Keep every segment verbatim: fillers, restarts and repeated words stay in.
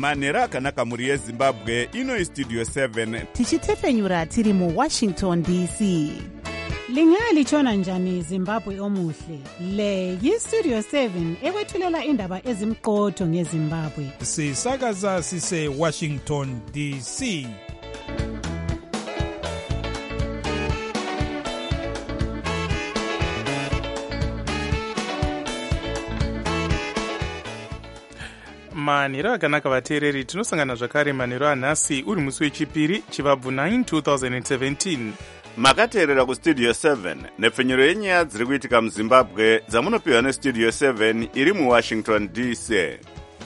manhero akanaka mhuri yezimbabwe. Ino istudio seven tichitefenyura tiri muwashington D C. Lingalitshona njani Zimbabwe omuhle? Le yistudio seven ekwethulela indaba ezimqotho ngeZimbabwe. Sisakaza sise Washington D C. manhero akanaka vateereri, tinosangana zvakare manhero anhasi uri musi wechipiri chivabvu nine two thousand seventeen. makateerera kustudio seven nepfenyuro yenyaya dziri kuitika muzimbabwe dzamunopiwa nestudio seven iri muwashington D C.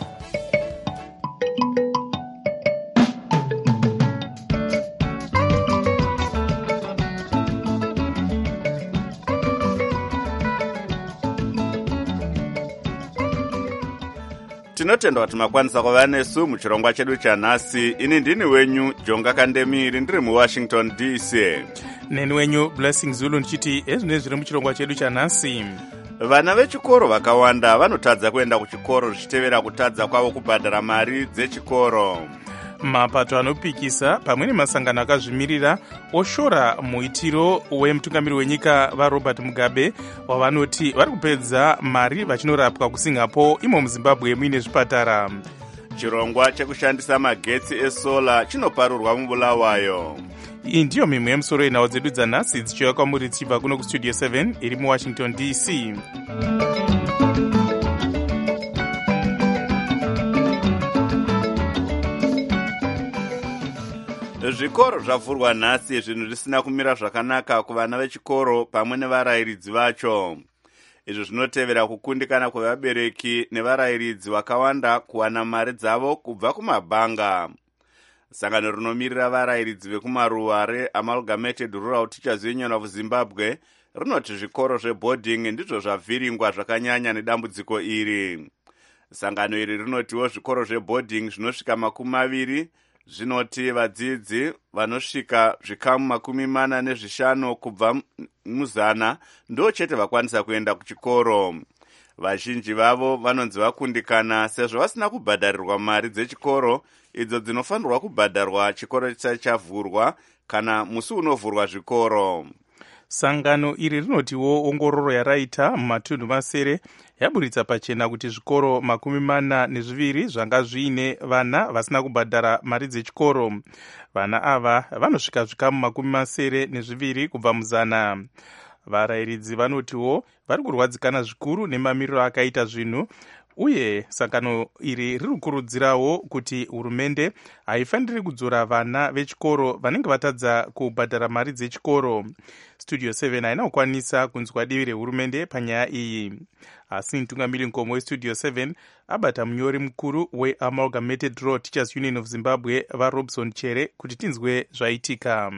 tinotenda kuti makwanisa kuva nesu muchirongwa chedu chanhasi. Ini ndini wenyu Jonga Kandemiri ndiri muwashington D C. Neni wenyu Blessing Zulu ndichiti ezvine zviri muchirongwa chedu chanhasi. Vana vechikoro vakawanda vanotadza kuenda kuchikoro zvichitevera kutadza kwavo kubhadhara mari dzechikoro. Mapato anopikisa pamwe nemasangano akazvimirira oshora muitiro wemutungamiri wenyika vaRobert Mugabe wavanoti vari kupedza mari vachinorapwa kuSingapore imo muZimbabwe muine zvipatara. Chirongwa chekushandisa magetsi esola chinoparurwa muBulawayo. Iyi ndiyo mimwe yemusoro yenhau dzedu dzanhasi dzichiuya kwamuri dzichibva kuno kustudio seven iri muwashington D C. Zvikoro zvavhurwa nhasi, zvinhu zvisina kumira zvakanaka kuvana vechikoro pamwe nevarayiridzi vacho. Izvi zvinotevera kukundikana kwevabereki nevarayiridzi vakawanda kuwana mari dzavo kubva kumabhanga. Sangano rinomirira varayiridzi vekumaruwa reAmalgamated Rural Teachers Union of Zimbabwe rinoti zvikoro zveboarding ndizvo zvavhiringwa zvakanyanya nedambudziko iri. Sangano iri rinotiwo zvikoro zveboarding zvinosvika makumi maviri zvinoti vadzidzi vanosvika zvikamu makumi mana nezvishanu kubva muzana ndo chete vakwanisa kuenda kuchikoro. Vazhinji vavo vanonzi vakundikana sezvo vasina kubhadharirwa mari dzechikoro idzo dzinofanirwa kubhadharwa chikoro chisati chavhurwa kana musi unovhurwa zvikoro. Sangano iri rinotiwo ongororo yaraita mumatunhu masere yaburitsa pachena kuti zvikoro makumi mana nezviviri zvanga zviine vana vasina kubhadhara mari dzechikoro. Vana ava vanosvika zvikamu makumi masere nezviviri kubva muzana. Varayiridzi vanotiwo vari kurwadzikana zvikuru nemamiriro akaita zvinhu, uye sangano iri riri kukurudzirawo kuti hurumende haifaniri kudzora vana vechikoro vanenge vatadza kubhadhara mari dzechikoro. Studio seven haina kukwanisa kunzwa divi rehurumende panyaya iyi, asi mutungamiri nkomo westudio seven abata munyori mukuru weAmalgamated Rural Teachers Union of Zimbabwe vaRobson Chere kuti tinzwe zvaitika.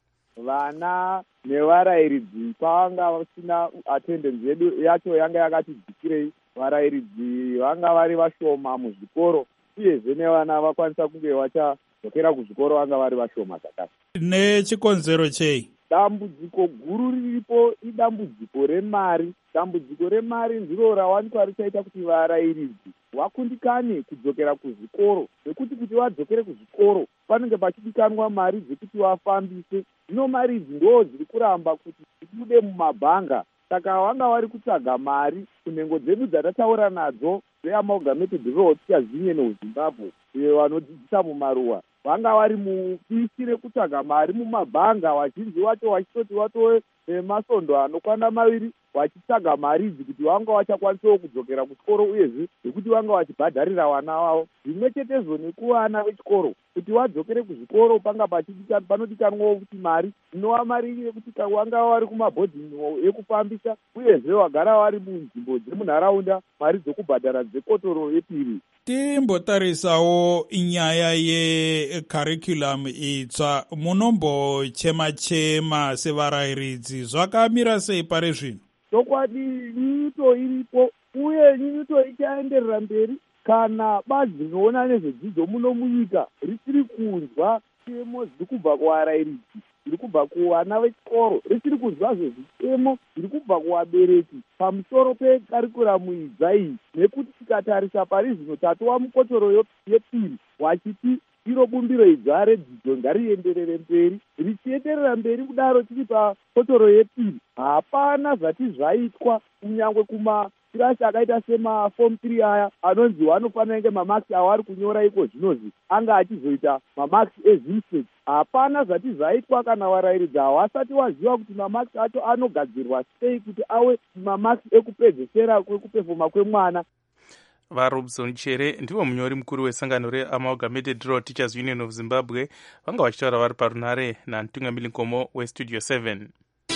Vana nevarayiridzi pavanga vasina attendance yedu yacho yanga yakati dzikirei. Varayiridzi vanga vari vashoma muzvikoro, uyezve nevana vakwanisa kunge vachadzokera kuzvikoro vanga vari vashoma zvakare. Nechikonzero chei? Dambudziko guru riripo idambudziko remari. Dambudziko remari ndiro rawanikwa richaita kuti varayiridzi vakundikane kudzokera kuzvikoro, nekuti kuti vadzokere kuzvikoro panenge pachidikanwa mari dzekuti vafambise. Zvino mari idzi ndo dziri kuramba kuti dzibude mumabhanga. Saka vanga vari kutsvaga mari kunhengo dzedu dzatataura nadzo veAmalgamated Rural Teachers Union of Zimbabwe vanodzidzisa mumaruwa. Vanga vari mupisi rekutsvaga mari mumabhanga, vazhinji vacho vachitoti vatove masondo anokwana maviri vachitsvaga mari idzi kuti vanga vachakwanisawo kudzokera kuchikoro, uyezve nekuti vanga vachibhadharira vana vavo. Zvimwe chetezvo nekuvana vechikoro kuti vadzokere kuzvikoro panga panodikanwawo kuti mari inova mari yekuti vanga vari kumabhodhingi ekufambisa, uyezve vagara vari munzvimbo dzemunharaunda mari dzokubhadhara dzekotoro yepiri. Timbotarisawo nyaya yecurriculum itsva, munombochema-chema sevarayiridzi, zvakamira sei pari zvino? Chokwadi nyunyuto iripo, uye nyunyuto ichaenderera mberi kana bazi rinoona nezvedzidzo muno munyika richiri kunzwa chemo zviri kubva kuvarayiridzi, zviri kubva kuvana vechikoro, richiri kunzwa zvezvitemo zviri kubva kuvabereki pamusoro pekarikuramu idza iyi, nekuti tikatarisa pari zvino tatova mukotoro yepiri wachiti iro bumbiro idza redzidzo ngarienderere mberi. Richienderera mberi kudaro tiri pakotoro yepiri, hapana zvati zvaitwa kunyangwe kumakirasi akaita semafom three aya anonzi vanofanira kunge mamakisi avari kunyora iko zvinozi anga achizoita mamakisi ezvimseti. Hapana zvati zvaitwa kana varairidzi havasati waziva kuti mamakisi acho anogadzirwa sei kuti ave mamakisi ekupedzesera kwekupefoma kwemwana. varobson chere ndivo munyori mukuru wesangano reamalgamated rural teachers union of zimbabwe vanga vachitaura vari parunare namutungamiri nkomo westudio seven.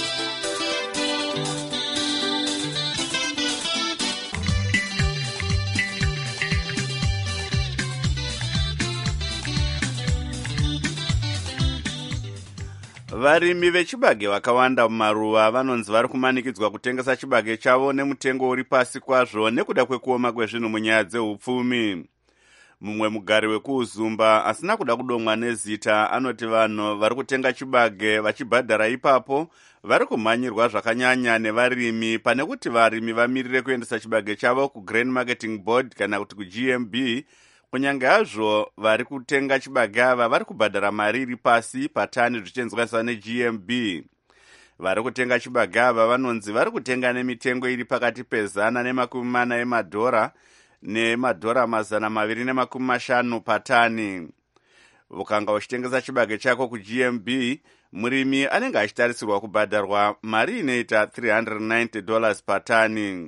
varimi vechibage vakawanda mumaruva vanonzi vari kumanikidzwa kutengesa chibage chavo nemutengo uri pasi kwazvo nekuda kwekuoma kwezvinhu munyaya dzeupfumi. Mumwe mugari wekuuzumba asina kuda kudomwa nezita anoti vanhu vari kutenga chibage vachibhadhara ipapo vari kumhanyirwa zvakanyanya nevarimi pane kuti varimi vamirire kuendesa chibage chavo kugrain marketing board kana kuti kuG M B. Kunyange hazvo vari kutenga chibage ava vari kubhadhara mari iri pasi patani zvichienzwaniswa neG M B. Vari kutenga chibage ava vanonzi vari kutenga nemitengo iri pakati pezana nemakumi mana emadhora nemadhora mazana maviri nemakumi mashanu patani. Ukanga uchitengesa chibage chako kuG M B, murimi anenge achitarisirwa kubhadharwa mari inoita three hundred ninety dollars patani.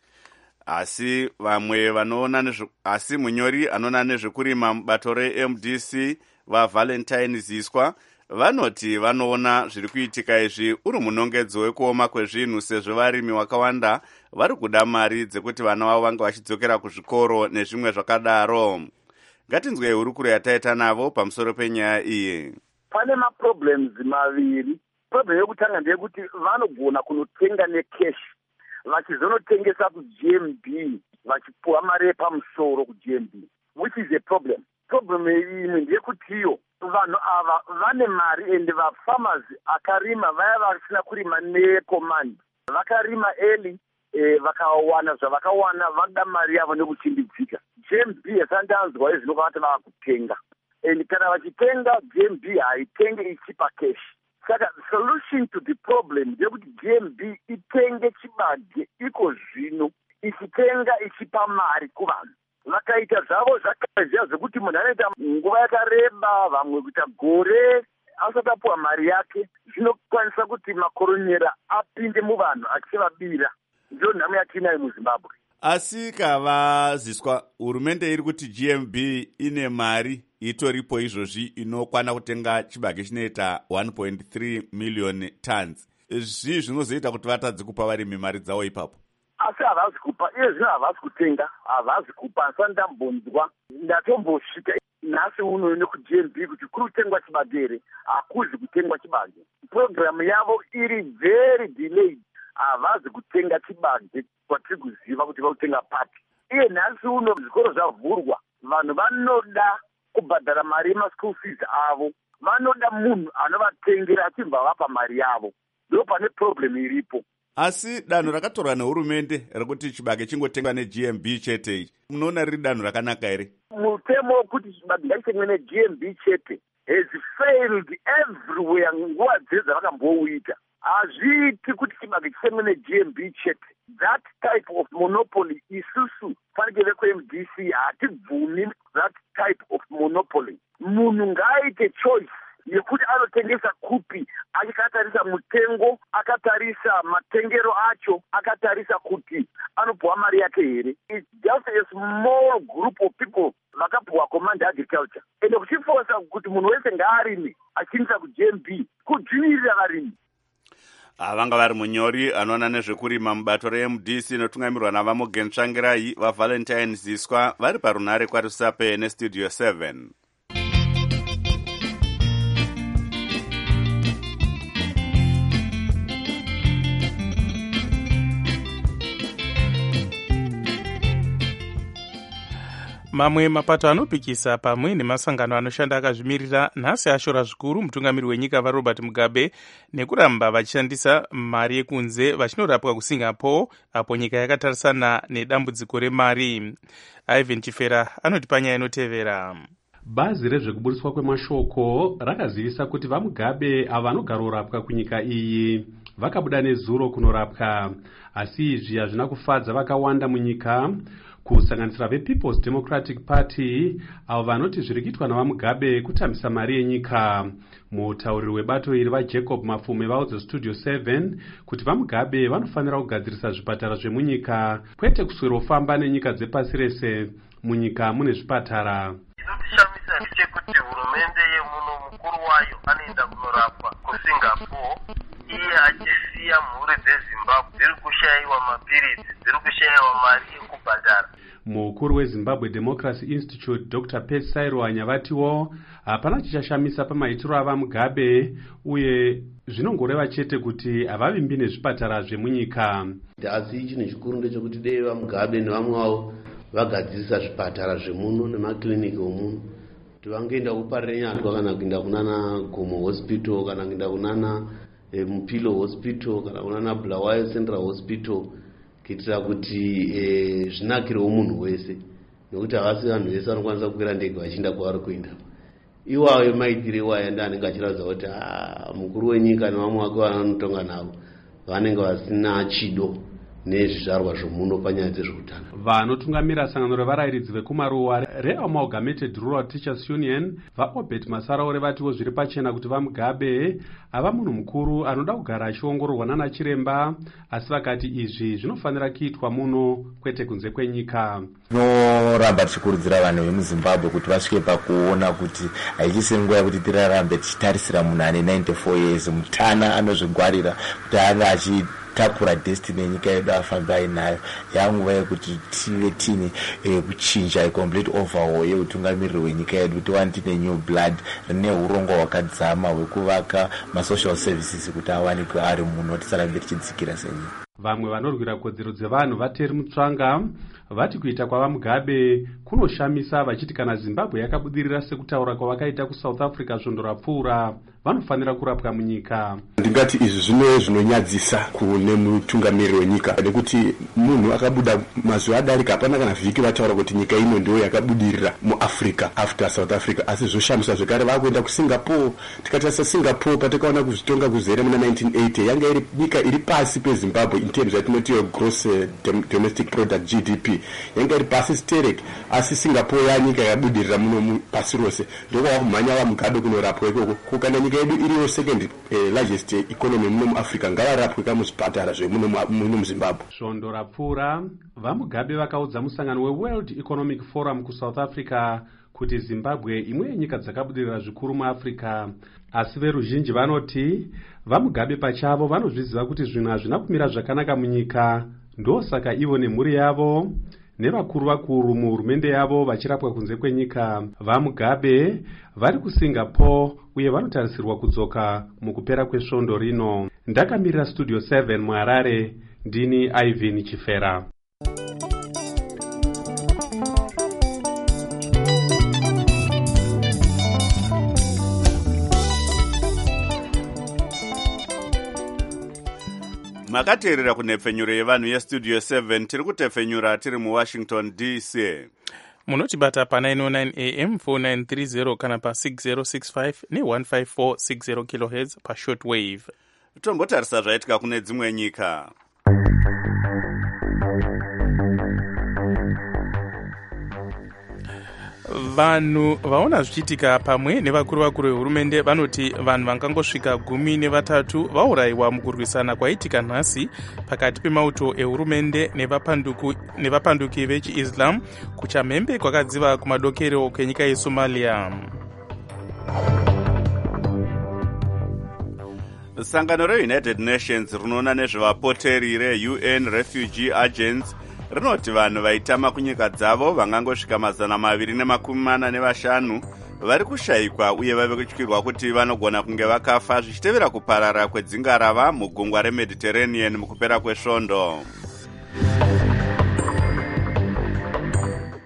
Asi vamwe vanoona nezve asi munyori anoona nezvekurima mubato reM D C vaValentine Ziswa vanoti vanoona zviri kuitika izvi uri munongedzo wekuoma kwezvinhu sezvo varimi vakawanda vari kuda mari dzekuti vana vavo vanga vachidzokera kuzvikoro nezvimwe zvakadaro. Ngatinzwei hurukuro yataita navo pamusoro penyaya iyi. Pane maproblems maviri. Problem yekutanga ndeyekuti vanogona kunotenga necash vachizonotengesa kuG M B vachipuwa mari yepamusoro kuG M B, which is a problem. Problem imwe ndeyekutiyo vanhu ava vane mari ende vafarmers akarima vaya vasina kurima necommand vakarima early eh, vakawana zvavakawana vada mari yavo nekuchimbidzika. G M B yasandanzwa izvinokavati vakutenga and kana vachitenga G M B haitenge ichipa cash. Saka solution to the problem ndeyekuti G M B itenge chibage iko zvino ichitenga ichipa mari kuvanhu. Vakaita zvavo zvakaziva zvekuti munhu anoita nguva yakareba vamwe kuita gore asati apuwa mari yake zvinokwanisa kuti makoronyera apinde muvanhu achivabira. Ndio nhamo yatinayo muZimbabwe. Asi kavaziswa hurumende iri kuti G M B ine mari itoripo izvozvi inokwana kutenga chibage chinoita one point three million tons. Izvi zvinozoita kuti vatadze kupa varimi mari dzavo ipapo. Asi havazi kupa, iye zvino havazi kutenga, havazi kupa. Asati ndambonzwa, ndatombosvika nhasi uno nekuG M B kuti kuri kutengwa chibage, hakuzi kutengwa chibage. Programu yavo iri very delayed. Havazi kutenga chibage kwatiri kuziva kuti vakutenga pati. Iye nhasi uno zvikoro zvavhurwa, vanhu vanoda kubhadhara mari yemaschool fees avo, vanoda munhu anovatengera achibva vapa mari yavo. Ndo pane problem iripo. Asi danho rakatorwa nehurumende rekuti chibage chingotengwa neG M B chete ichi, munoona riri danho rakanaka here? Mutemo wekuti chibage ngachitengwe neG M B chete has failed everywhere nguva dzese dzavakambouita. Hazviiti kuti chibage chitengwe neG M B chete. That type of monopoly isusu fanike vekuM D C hatibvumi that type of monopoly. Munhu ngaaite choice yekuti anotengesa kupi achikatarisa mutengo, akatarisa matengero acho, akatarisa kuti anopuwa mari yake here. It's just a small group of people vakapuwa command agriculture. Ende kuchifosa kuti munhu wese ngaarime achiinisa kuG M B kudzvinyirira varimi. Vanga vari munyori anoona nezvekurima mubato reM D C inotungamirwa navaMorgan Tsvangirai vaValentine Ziswa vari parunare kwaRusape nestudio seven. mamwe mapato anopikisa pamwe nemasangano anoshanda akazvimirira nhasi ashora zvikuru mutungamiri wenyika varobert mugabe nekuramba vachishandisa mari yekunze vachinorapwa kusingapore apo nyika yakatarisana nedambudziko remari. Ivan Chifera anoti panyaya inotevera. Bazi rezvekuburiswa kwemashoko rakazivisa kuti vamugabe ava vanogara kurapwa kunyika iyi vakabuda nezuro kunorapwa, asi izvi hazvina kufadza vakawanda munyika, kusanganisira vePeople's Democratic Party avo vanoti zviri kuitwa navamugabe kutambisa mari yenyika. Mutauriri webato iri vaJacob Mafume vaudza Studio seven kuti vamugabe vanofanira kugadzirisa zvipatara zvemunyika, kwete kuswera kufamba nenyika dzepasi rese. Munyika mune zvipatara. Chinotishamisa ndechekuti hurumende yemuno mukuru wayo anoenda kunorapwa kuSingapore, iye achisiya mhuri dzeZimbabwe dziri kushayiwa mapiritsi, dziri kushayiwa mari yekubhadhara. Mukuru weZimbabwe Democracy Institute Doctor Percy Sairwanya vatiwo hapana chichashamisa pamaitiro avamugabe uye zvinongoreva chete kuti havavimbi nezvipatara zvemunyika. Asi chinhu chikuru ndechekuti dei vamugabe nevamwe vavo vagadzirisa zvipatara zvemuno nemakliniki omuno, kuti vangoenda kuparire nyatwa kana kuenda kunana Gomo Hospital kana kuenda kunana e, Mupilo Hospital kana kunana Bulawayo Central Hospital, kuitira kuti e, zvinakirewo munhu wese, nekuti havasi vanhu vese vanokwanisa kukwira ndege vachienda kwavari kuenda. Iwayo maitire iwayo ndiye anenge achiratidza kuti mukuru wenyika nevamwe vake vanotonga navo vanenge vasina chido nezvizvarwa zvomuno panyaya dzezveutano. Vanotungamira sangano revarayiridzi vekumaruwa reAmalgamated Rural Teachers Union vaObert Masaraure vatiwo zviri pachena kuti vamugabe ava munhu mukuru anoda kugara achiongororwa nana chiremba, asi vakati izvi zvinofanira kuitwa muno kwete kunze kwenyika. Tinoramba tichikurudzira vanhu vemuZimbabwe kuti vasvike pakuona kuti haichisi nguva yekuti tirarambe tichitarisira munhu ane ninety-four years mutana anozvigwarira kuti anga achi takura destiny yenyika yedu afambe ainayo. Yanguva yekuti tive tine e, kuchinja icomplete overhaul yeutungamiriri wenyika yedu, kuti wani tine new blood rine urongo hwakadzama hwekuvaka masocial services kuti awanikwe ari muno, tisarambe tichidzikira senyika. Vamwe vanorwira kodzero dzevanhu vateri mutsvanga vati kuita kwavamugabe kunoshamisa, vachiti kana Zimbabwe yakabudirira sekutaura kwavakaita kuSouth Africa svondo rapfuura vanofanira kurapwa munyika. Ndingati izvi zvino zvinonyadzisa kune mutungamiriri wenyika, nekuti munhu akabuda mazuva adarika hapana kana vhiki vataura kuti nyika ino ndiyo yakabudirira muAfrica after South Africa, asi zvoshamisa zvekare vakuenda kuSingapore. Tikatarisa Singapore patakaona kuzvitonga kuzere muna nineteen eighty yanga iri nyika iri pasi peZimbabwe in terms yatinoti gross domestic product G D P, yanga iri pasi sterek, asi Singapore yanyika yabudirira muno pasi rose. Ndokwa kumhanya vamugabe kunorapwa ikoko, kukana nyika yedu iriyo second eh, largest economy muno muAfrica, ngavarapwe kamuzvipatara zvemuno muno muZimbabwe. Svondo rapfuura vamugabe vakaudza musangano weWorld Economic Forum kuSouth Africa kuti Zimbabwe imwe yenyika dzakabudirira zvikuru muAfrica, asi veruzhinji vanoti vamugabe pachavo vanozviziva kuti zvinhu hazvina kumira zvakanaka munyika, ndosaka ivo nemhuri yavo nevakuru vakuru muhurumende yavo vachirapwa kunze kwenyika. Vamugabe vari kuSingapore uye vanotarisirwa kudzoka mukupera kwesvondo rino. Ndakamirira Studio seven muHarare, ndini Ivan Chifera. Makateerera kunhepfenyuro yevanhu yeStudio seven, tiri kutefenyura tiri muWashington D C. Munotibata pa nine oh nine A M four nine three zero kana pa six zero six five ne one five four six zero kilohertz pa shortwave. Tombotarisa zvaitika kune dzimwe nyika. Vanhu vaona zvichitika pamwe nevakuru vakuru vehurumende vanoti vanhu vangangosvika gumi nevatatu vaurayiwa mukurwisana kwaitika nhasi pakati pemauto ehurumende nevapanduki vechiIslam kuchamhembe kwakadziva kumadokero kenyika yeSomalia. Sangano reUnited Nations rinoona nezvevapoteri reU N Refugee Agents rinoti vanhu vaitama kunyika dzavo vangangosvika mazana maviri nemakumi mana nevashanu vari kushayikwa uye vave kutyirwa kuti vanogona kunge vakafa zvichitevera kuparara kwedzingarava mugungwa reMediterranean mukupera kwesvondo.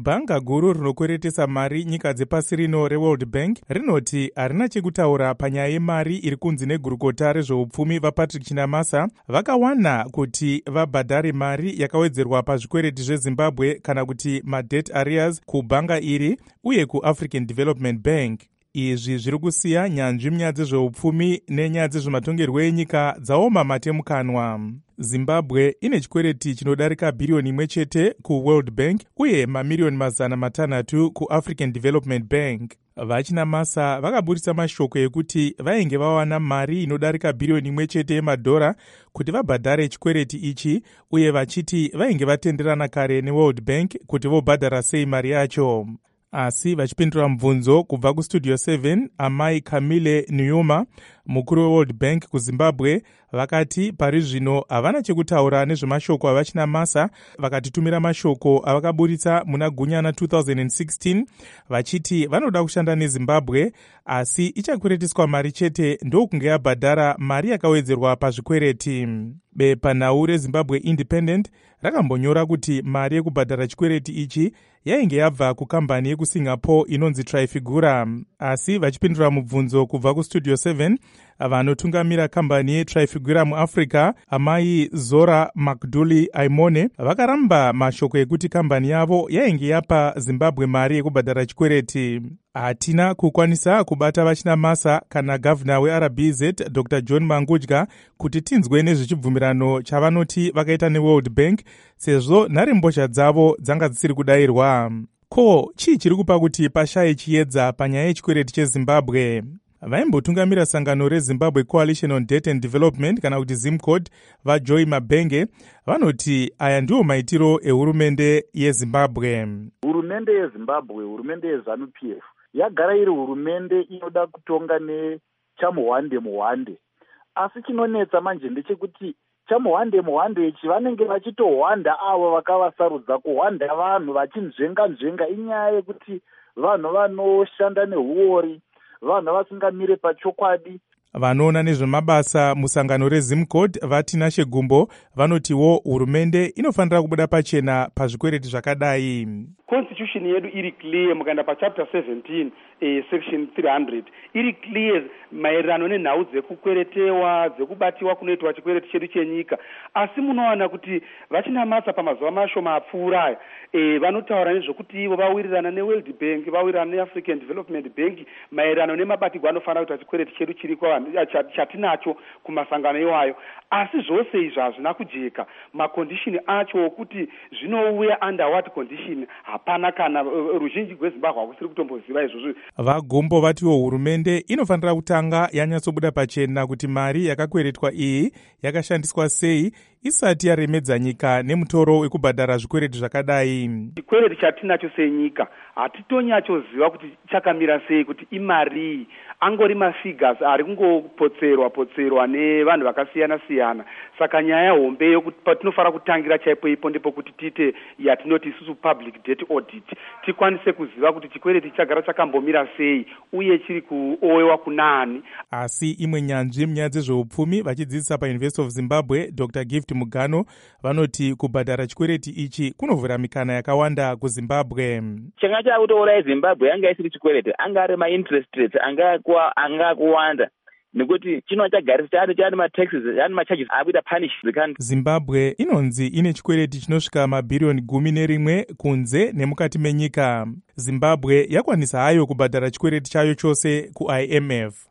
bhanga guru rinokweretesa mari nyika dzepasi rino reworld bank rinoti harina chekutaura panyaya yemari iri kunzi negurukota rezveupfumi vapatrick chinamasa vakawana kuti vabhadhare mari yakawedzerwa pazvikwereti zvezimbabwe kana kuti madebt arrears kubhanga iri uye kuafrican development bank. Izvi zviri kusiya nyanzvi munyaya dzezveupfumi nenyaya dzezvematongerwo enyika dzaoma matemukanwa. Zimbabwe ine chikwereti chinodarika bhiriyoni imwe chete kuworld bank uye mamiriyoni mazana matanhatu kuafrican development bank. Vachinamasa vakaburitsa mashoko ekuti vainge vawana mari inodarika bhiriyoni imwe chete yemadhora kuti vabhadhare chikwereti ichi, uye vachiti vainge vatenderana kare neworld bank kuti vobhadhara sei mari yacho. Asi vachipindura mubvunzo kubva kustudio seven, amai Camille Nyuma, mukuru weworld bank kuzimbabwe, vakati pari zvino havana chekutaura nezvemashoko avachinamasa, vakatitumira mashoko avakaburitsa muna gunyana two thousand sixteen vachiti vanoda kushanda nezimbabwe asi ichakweretiswa mari chete ndokunge yabhadhara mari yakawedzerwa pazvikwereti. Bepanhau reZimbabwe Independent rakambonyora kuti mari yekubhadhara chikwereti ichi yainge yabva kukambani yekusingapore inonzi Trifigura. Asi vachipindura mubvunzo kubva kustudio seven, vanotungamira kambani yeTrifigura muAfrica, amai Zora Makduli Aimone, vakaramba mashoko ekuti kambani yavo yainge yapa Zimbabwe mari yekubhadhara chikwereti. Hatina kukwanisa kubata vachinamasa kana gavana weR B Z Doctor John Mangudya kuti tinzwe nezvechibvumirano chavanoti vakaita neWorld Bank, sezvo nharembozha dzavo dzanga dzisiri kudayirwa. Ko, chii chiri kupa kuti pashaye chiedza panyaya yechikwereti cheZimbabwe? Vaimbotungamira sangano reZimbabwe Coalition on Debt and Development kana kuti ZimCode, vaJoy Mabenge, vanoti aya ndiwo maitiro ehurumende yeZimbabwe. Hurumende yeZimbabwe, hurumende yeZanu P F, yagara iri hurumende inoda kutonga nechamuhwande muhwande. Asi chinonetsa manje ndechekuti chamuhwande muhwande ichi vanenge vachitohwanda avo vakavasarudza kuhwanda vanhu vachinzvenga nzvenga. Inyaya yekuti vanhu vanoshanda nehuori, vanhu vasingamire pachokwadi. Vanoona nezvemabasa musangano reZimCode vatina Shegumbo vanotiwo hurumende inofanira kubuda pachena pazvikwereti zvakadai. Constitution yedu iri clear mukanda pa chapter seventeen eh, section three hundred iri clear maererano nenhau dzekukweretewa dzekubatiwa kunoitwa chikwereti chedu chenyika. Asi munowana kuti vachinamasa pamazuva mashoma apfuura eh, vanotaura nezvokuti ivo vawirirana neWorld Bank, vawirirana neAfrican Development Bank maererano nemabatirwo anofanira kuita chikwereti chedu chiri chatinacho kumasangano iwayo. Asi zvose izvi hazvina kujeka. Makondishini acho okuti zvinouya under what condition hapana kana ruzhinji rweZimbabwe hakusiri kutomboziva izvozvo. Vagombo vatiwo hurumende inofanira kutanga yanyatsobuda pachena kuti mari yakakweretwa iyi yakashandiswa sei isati yaremedza nyika nemutoro wekubhadhara zvikwereti zvakadai. Chikwereti chatinacho senyika hatitonyachoziva kuti chakamira sei, kuti imari angori mafigures ari kungopotserwa potserwa nevanhu vakasiyana siyana. Saka nyaya hombe yokuti patinofanira kutangira chaipo ipo ndipo kuti tiite yatinoti isusu public debt audit, tikwanise kuziva kuti chikwereti chagara chakambomira sei uye chiri kuowewa kunani. Asi imwe nyanzvi munyaya dzezveupfumi vachidzidzisa paUniversity of Zimbabwe Doctor Gift Mugano vanoti kubhadhara chikwereti ichi kunovhura mikana yakawanda kuZimbabwe. Changa chakutouraya Zimbabwe anga isiri chikwereti, anga ari ma-interest rates anga anga kuwanda nekuti chino chagarisa chari chari mataxes chari macharges akuita punish the country. Zimbabwe inonzi ine chikwereti chinosvika mabhiriyoni gumi nerimwe kunze nemukati menyika. Zimbabwe yakwanisa hayo kubhadhara chikwereti chayo chose kuI M F.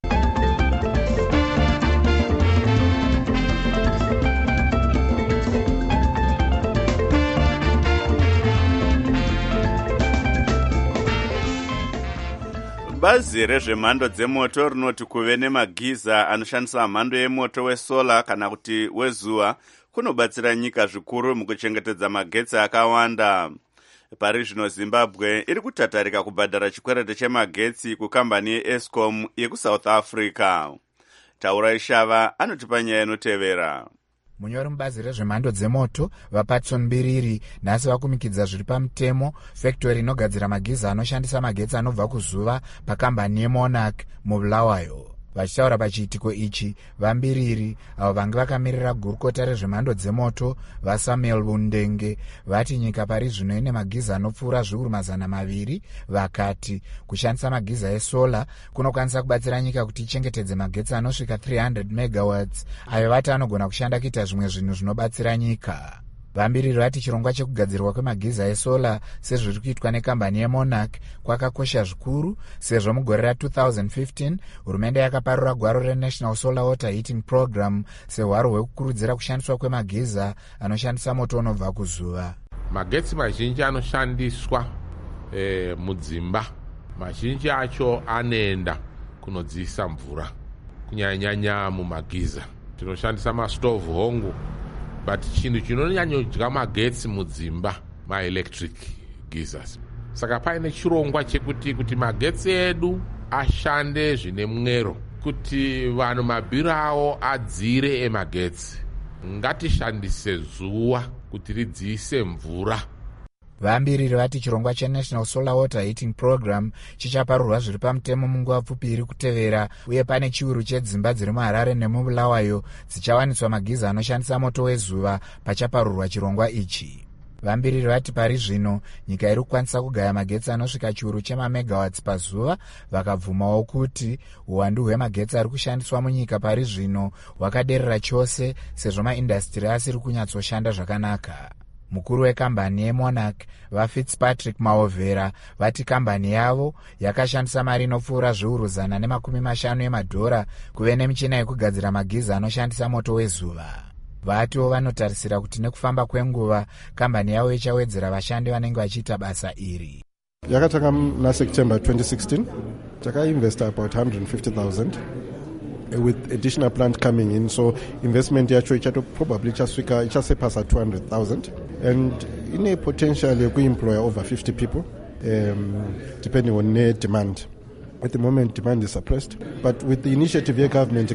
Bazi rezvemhando dzemoto rinoti kuve nemagiza anoshandisa mhando yemoto wesola kana kuti wezuva kunobatsira nyika zvikuru mukuchengetedza magetsi akawanda. Pari zvino Zimbabwe iri kutatarika kubhadhara chikwereti chemagetsi kukambani yeEscom yekuSouth Africa. Taura Ishava anotipa nyaya inotevera. Munyori mubazi rezvemhando dzemoto vaPatson Mbiriri nhasi vakumikidza zviri pamutemo factory inogadzira magiza anoshandisa magetsi anobva kuzuva pakambani yeMonarch mubulawayo. vachitaura pachiitiko ichi, vambiriri avo vange vakamirira gurukota rezvemhando dzemoto vasamuel bundenge vati nyika pari zvino ine magiza anopfuura zviuru mazana maviri, vakati kushandisa magiza esola kunokwanisa kubatsira nyika kuti ichengetedze magetsi anosvika three hundred megawatts ayo vati anogona kushanda kuita zvimwe zvinhu zvinobatsira nyika. Vambiriri vati chirongwa chekugadzirwa kwemagiza esola sezviri kuitwa nekambani yemonarch kwakakosha zvikuru sezvo mugore ra two thousand fifteen hurumende yakaparura gwaro renational solar water heating program sehwaro hwekukurudzira kushandiswa kwemagiza anoshandisa moto unobva kuzuva. Magetsi mazhinji anoshandiswa e, mudzimba mazhinji acho anoenda kunodziisa mvura kunyanya mumagiza. Tinoshandisa mastovhu hongu, but chinhu chinonyanyodya magetsi mudzimba maelectric geysers. Saka paine chirongwa chekuti kuti magetsi edu ashande zvine mwero, kuti vanhu mabhiri avo adzire emagetsi, ngatishandise zuva kuti ridziise mvura. Vambiriri vati chirongwa chenational solar water heating program chichaparurwa zviri pamutemo munguva pfupi iri kutevera, uye pane chiuru chedzimba dziri muHarare nemubulawayo dzichawaniswa magiza anoshandisa moto wezuva pachaparurwa chirongwa ichi. Vambiriri vati pari zvino nyika iri kukwanisa kugaya magetsi anosvika chiuru chemamegawatts pazuva, vakabvumawo kuti uwandu hwemagetsi ari kushandiswa munyika pari zvino hwakaderera chose sezvo maindastiri asiri kunyatsoshanda zvakanaka. Mukuru wekambani yemonarch vaFitzpatrick Maovera vati kambani yavo yakashandisa mari inopfuura zviuru zana nemakumi mashanu emadhora kuve nemichina yekugadzira magiza anoshandisa moto wezuva. Vatiwo vanotarisira kuti nekufamba kwenguva kambani yavo ichawedzera vashandi vanenge vachiita basa iri. Yakatanga naSeptember twenty sixteen, takainvesta about one hundred fifty thousand with additional plant coming in, so investment yacho ichato probably ichasvika ichasepasa two hundred thousand, and ine potential yekuemploy over fifty people um, depending on net demand. At the moment demand is suppressed, but with the initiative of government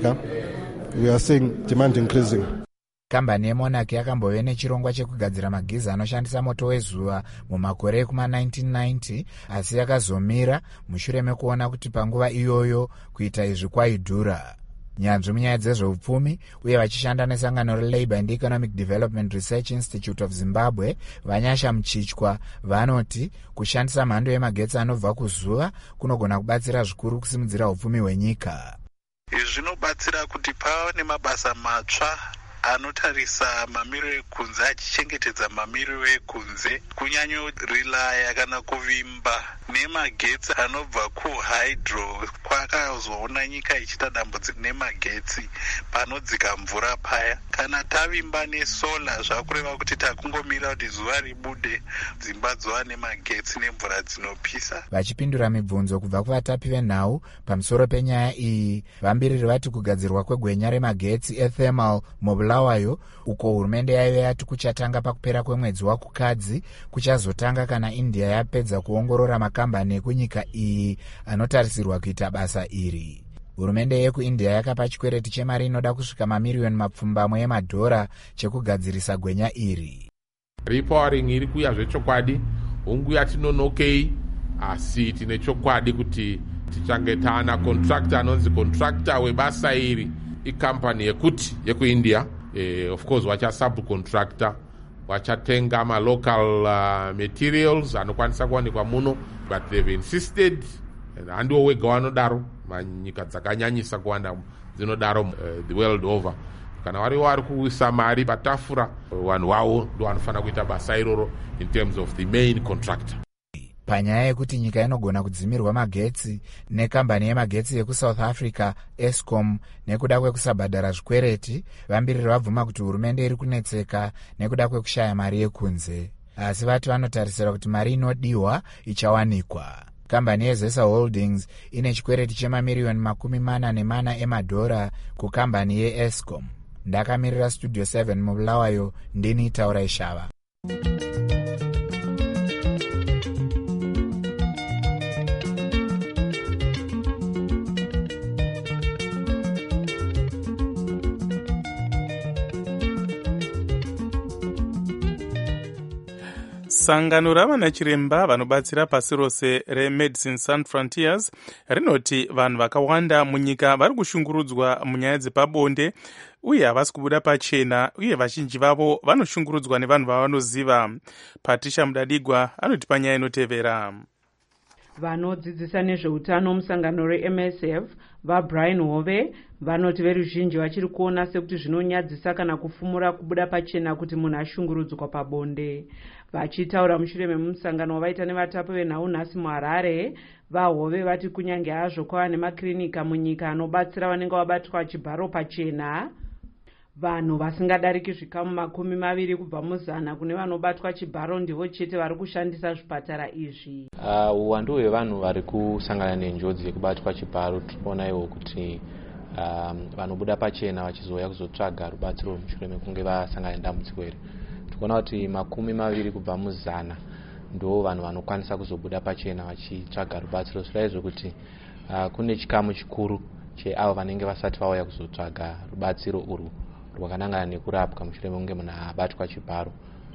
we are seeing demand increasing. Kambani yemonarch yakambove nechirongwa chekugadzira magiza anoshandisa moto wezuva mumakore ekuma nineteen ninety, asi yakazomira mushure mekuona kuti panguva iyoyo kuita izvi kwaidhura. Nyanzvi munyaya dzezveupfumi uye vachishanda nesangano reLabour and Economic Development Research Institute of Zimbabwe Vanyasha Mchichwa vanoti kushandisa mhando yemagetsi anobva kuzuva kunogona kubatsira zvikuru kusimudzira upfumi hwenyika. Izvi zvinobatsira kuti pava nemabasa matsva anotarisa mamiriro ekunze achichengetedza mamiriro ekunze, kunyanyorilaya kana kuvimba nemagetsi anobva kuhydro. Kwakazoona nyika ichita dambudziko nemagetsi panodzika mvura paya. Kana tavimba nesola zvakureva kuti takungomira kuti zuva ribude dzimba dzova nemagetsi nemvura dzinopisa. Vachipindura mibvunzo kubva kuvatapi venhau pamusoro penyaya iyi, vambiriri vati kugadzirwa kwegwenya remagetsi ethermal mubulawayo uko hurumende yaive yati kuchatanga pakupera kwemwedzi wakukadzi kuchazotanga kana India yapedza kuongorora makambani ekunyika iyi anotarisirwa kuita basa iri. Hurumende yekuIndia yakapa chikwereti chemari inoda kusvika mamiriyoni mapfumbamwe emadhora chekugadzirisa gwenya iri. Repowering iri kuya zvechokwadi, hungu yatinonokei, asi tine chokwadi kuti tichange taana contractor anonzi contractor webasa iri ikampani yekuti yekuIndia. Eh, of course wacha subcontractor wachatenga ma local uh, materials anokwanisa kuwanikwa muno, but they've insisted, handiwo wega wanodaro, manyika dzakanyanyisa kuwanda dzinodaro uh, the world over. Kana wari wari kuisa mari patafura, vanhu wavo ndo vanofana kuita basa iroro in terms of the main contractor. Panyaya yekuti nyika inogona kudzimirwa magetsi nekambani yemagetsi yekuSouth Africa Eskom nekuda kwekusabhadhara zvikwereti, vambiriri vabvuma kuti hurumende iri kunetseka nekuda kwekushaya mari yekunze, asi vati vanotarisira kuti mari inodiwa ichawanikwa. Kambani yeZesa Holdings ine chikwereti chemamiriyoni makumi mana nemana emadhora kukambani yeEskom. Ndakamirira Studio seven mubulawayo, ndini Taura Ishava. Sangano ravana chiremba vanobatsira pasi rose reMedicine Sans Frontiers rinoti vanhu vakawanda munyika vari kushungurudzwa munyaya dzepabonde uye havasi kubuda pachena, uye vazhinji vavo vanoshungurudzwa nevanhu vavanoziva. Patricia Mudadigwa anotipa nyaya inotevera. Vanodzidzisa nezveutano musangano reM S F vaBrian Hove vanoti veruzhinji vachiri kuona sekuti zvinonyadzisa kana kufumura kubuda pachena kuti munhu ashungurudzwa pabonde. Vachitaura mushure memusangano wavaita nevatapi venhau nhasi muHarare, vaHove vati kunyange hazvo kwava nemakirinika munyika anobatsira vanenge vabatwa chibharo pachena, vanhu vasingadariki zvikamu makumi maviri kubva muzana kune vanobatwa chibharo ndivo chete vari kushandisa zvipatara izvi. Uwandu uh, hwevanhu vari kusangana nenjodzi yekubatwa chibharo tiriona iwo kuti um, vanobuda pachena vachizouya kuzotsvaga rubatsiro mushure mekunge vasangana nedambudziko iri. Tikuona kuti makumi maviri kubva muzana ndo vanhu vanokwanisa kuzobuda pachena vachitsvaga rubatsiro. Zvirayizvo kuti uh, kune chikamu chikuru cheavo vanenge vasati vauya kuzotsvaga rubatsiro urwu rwakanangana nekurapwa mushure mekunge munhu abatwa chibharo.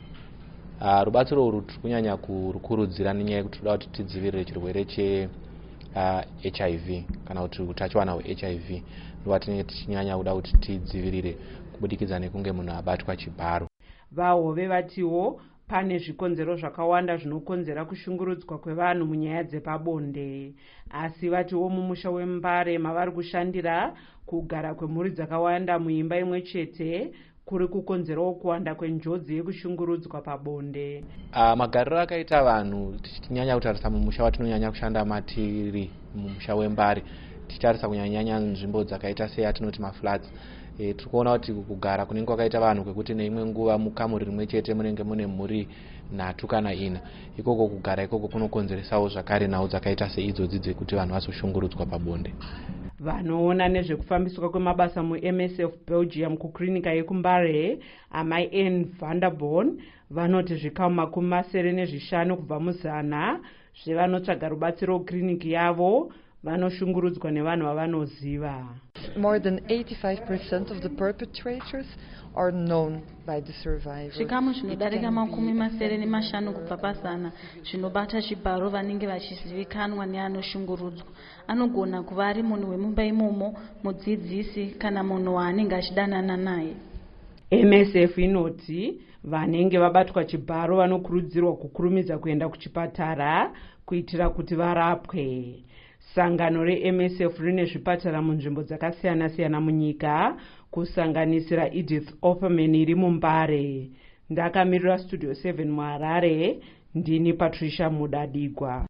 Uh, rubatsiro urwu tiri kunyanya kurukurudzira nenyaya yekuti toda kuti tidzivirire chirwere che uh, H I V kana kuti utachiwana hwe H I V ndowatinenge tichinyanya kuda kuti tidzivirire kubudikidza nekunge munhu abatwa chibharo. VaHove vatiwo pane zvikonzero zvakawanda zvinokonzera kushungurudzwa kwevanhu munyaya dzepabonde, asi vatiwo mumusha weMbare mavari kushandira kugara kwemhuri dzakawanda muimba imwe chete kuri kukonzerawo kuwanda kwenjodzi yekushungurudzwa pabonde. Uh, magariro akaita vanhu tichinyanya kutarisa mumusha watinonyanya kushanda matiri mumusha weMbare, tichitarisa kunyanyanya nzvimbo dzakaita seyatinoti maflats. E, tikuona kuti kugara kunenge kwakaita vanhu kwekuti neimwe nguva mukamuri rimwe chete munenge mune mhuri nhatu kana ina, ikoko kugara ikoko kunokonzeresawo zvakare nhau dzakaita seidzodzi dzekuti vanhu vazoshungurudzwa pabonde. Vanoona nezvekufambiswa kwemabasa muM S F Belgium kuklinika yekuMbare, amai Anne Vanderborn vanoti zvikamu makumi masere nezvishanu kubva muzana zvevanotsvaga rubatsiro kliniki yavo vanoshungurudzwa nevanhu vavanoziva. More than eighty-five percent of the perpetrators are known by the survivors. Zvikamu zvinodarika makumi masere nemashanu kubva pazana zvinobata chibharo vanenge vachizivikanwa neanoshungurudzwa. Anogona kuva ari munhu wemumba imomo, mudzidzisi kana munhu waanenge achidanana naye. M S F inoti vanenge vabatwa chibharo vanokurudzirwa kukurumidza kuenda kuchipatara kuitira kuti varapwe. Sangano reM S F rine zvipatara munzvimbo dzakasiyana siyana munyika kusanganisira Edith Opperman iri muMbare. Ndakamirira Studio seven muHarare, ndini Patricia Mudadigwa.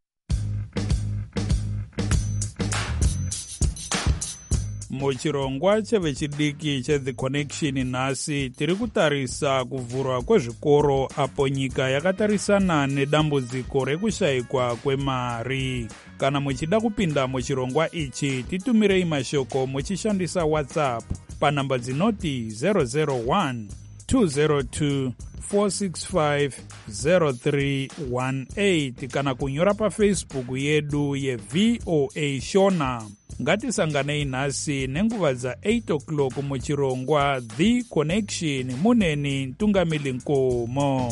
Muchirongwa chevechidiki cheThe Connection nhasi tiri kutarisa kuvhurwa kwezvikoro apo nyika yakatarisana nedambudziko rekushayikwa kwemari. Kana muchida kupinda muchirongwa ichi titumirei mashoko muchishandisa WhatsApp panhamba dzinoti zero zero one two zero two four six five zero three one eight kana kunyora paFacebook yedu yeV O A Shona. Ngatisanganei nhasi nenguva dza eight o'clock muchirongwa The Connection muneni Ntungamili Nkomo.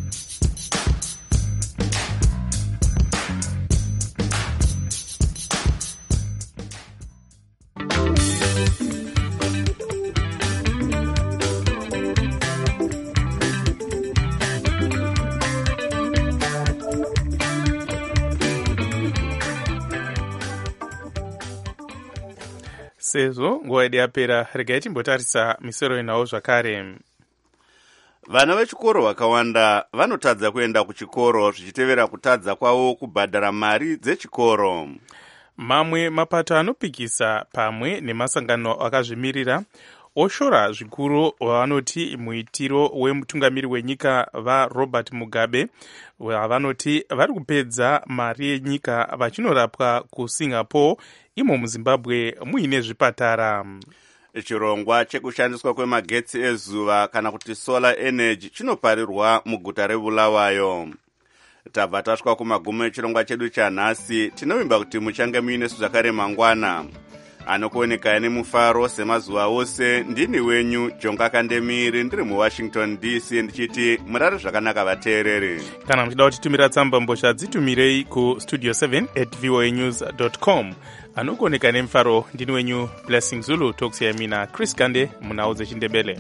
Sezvo nguva yedu yapera, regai timbotarisa misoro inhau zvakare. Vana vechikoro vakawanda vanotadza kuenda kuchikoro zvichitevera kutadza kwavo kubhadhara mari dzechikoro. Mamwe mapato anopikisa pamwe nemasangano akazvimirira oshora zvikuru vanoti muitiro wemutungamiri wenyika vaRobert Mugabe vanoti vari kupedza mari yenyika vachinorapwa kuSingapore imo muZimbabwe muine zvipatara. Chirongwa chekushandiswa kwemagetsi ezuva kana kuti solar energy chinoparirwa muguta reBulawayo. Tabva tasvika kumagumo echirongwa chedu chanhasi, tinovimba kuti muchange muine zvakare mangwana. anokuoneka nemufaro semazuva ose. Ndini wenyu Jonga Kandemiri, ndiri muWashington D C, ndichiti murare zvakanaka vateereri. Kana muchida kutitumira tsamba mbozha dzitumirei ku studio seven at voa news dot com. Anokuoneka nemufaro ndini wenyu Blessing Zulu, tokusiya mina Chris Gande munhau dzechindebele.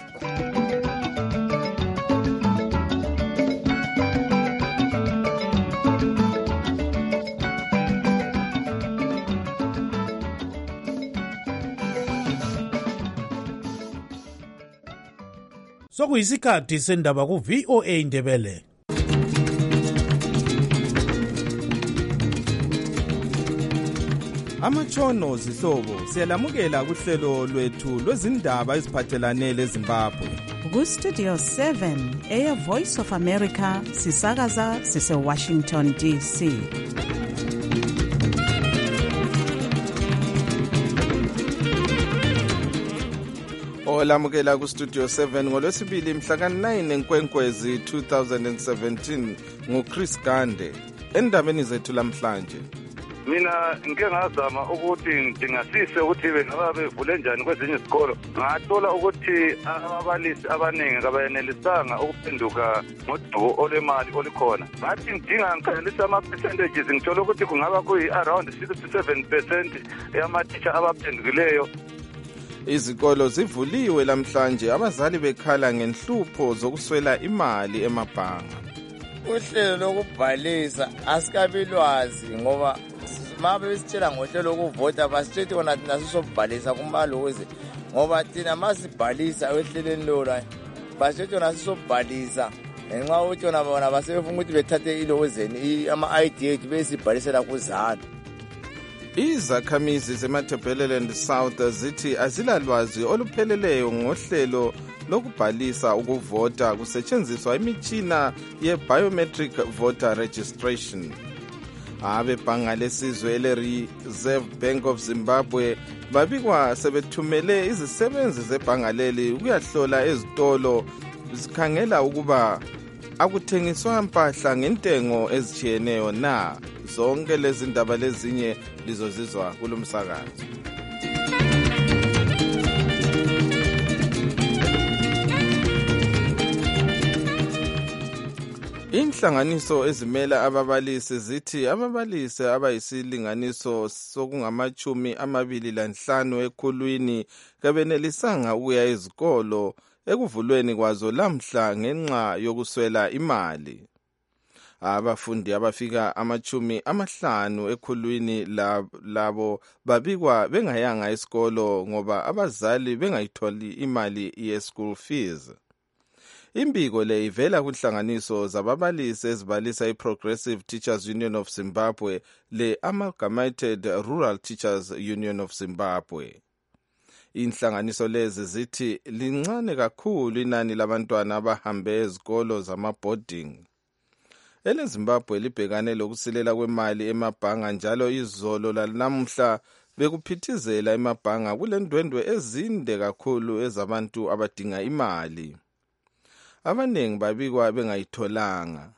Sokuyisikhathi sendaba ku V O A Ndebele. Amatshono zihlobo siyalamukela kuhlelo lwethu lwezindaba eziphathelane leZimbabwe. Ku Studio seven, Air Voice of America, sisakaza sise Washington D C. Olamukela ku Studio seven ngolwesibili mhla ka nine Nkwenkwezi two thousand seventeen nguChris Gande. Endabeni zethu lamhlanje, mina ngike ngazama ukuthi ngidingasise ukuthi bengaba bevule njani kwezinye izikolo. Ngathola ukuthi ababalisi abaningi kabayenelisanga ukuphenduka ngodubo olemali olikhona. Ngathi ngidinga ngikhangelisa ama-percentages, ngithola ukuthi kungaba kuyi-around sixty-seven percent yama-teacher abaphendukileyo. Izikolo zivuliwe lamhlanje, abazali bekhala ngenhlupho zokuswela imali emabhanga. Uhlelo lokubhalisa asikabi lwazi ngoba mabe besitshela ngohlelo lokuvota basitshela kona thina sisobhalisa kumalozi ngoba thina masibhalisa ehlelweni lona basitshela kona sisobhalisa ngenxa ukuthi bona bona basebefuna ukuthi bethathe ilozeni ama-I D ethu besibhalisela kuzalo. Izakhamizi zeMatabeleland South zithi azilalwazi olupheleleyo ngohlelo lokubhalisa ukuvota kusetshenziswa imitshina ye-biometric voter registration. Abebhanga lesizwe ele-Reserve Bank of Zimbabwe babikwa sebethumele izisebenzi zebhanga leli ukuyahlola ezitolo zikhangela ukuba akuthengiswa impahla ngentengo ezitshiyeneyo na. Zonke lezi ndaba lezinye lizozizwa kulomsakazo. Inhlanganiso ezimela ababalisi zithi ababalisi abayisilinganiso sokungamachumi amabili lanhlanu ekhulwini kabenelisanga ukuya ezikolo ekuvulweni kwazo lamhla ngenxa yokuswela imali. Abafundi abafika amachumi amahlanu ekhulwini labo babikwa bengayanga esikolo ngoba abazali bengayitholi imali ye-school fees. Imbiko le ivela kunhlanganiso zababalisi ezibalisa i-Progressive Teachers Union of Zimbabwe le-Amalgamated Rural Teachers Union of Zimbabwe. Inhlanganiso lezi zithi lincane kakhulu inani labantwana abahambe ezikolo zama-boarding. EleZimbabwe libhekane lokusilela kwemali emabhanga njalo izolo lanamuhla bekuphithizela emabhanga kule ndwendwe ezinde kakhulu ezabantu abadinga imali. Abanengi babikwa bengayitholanga.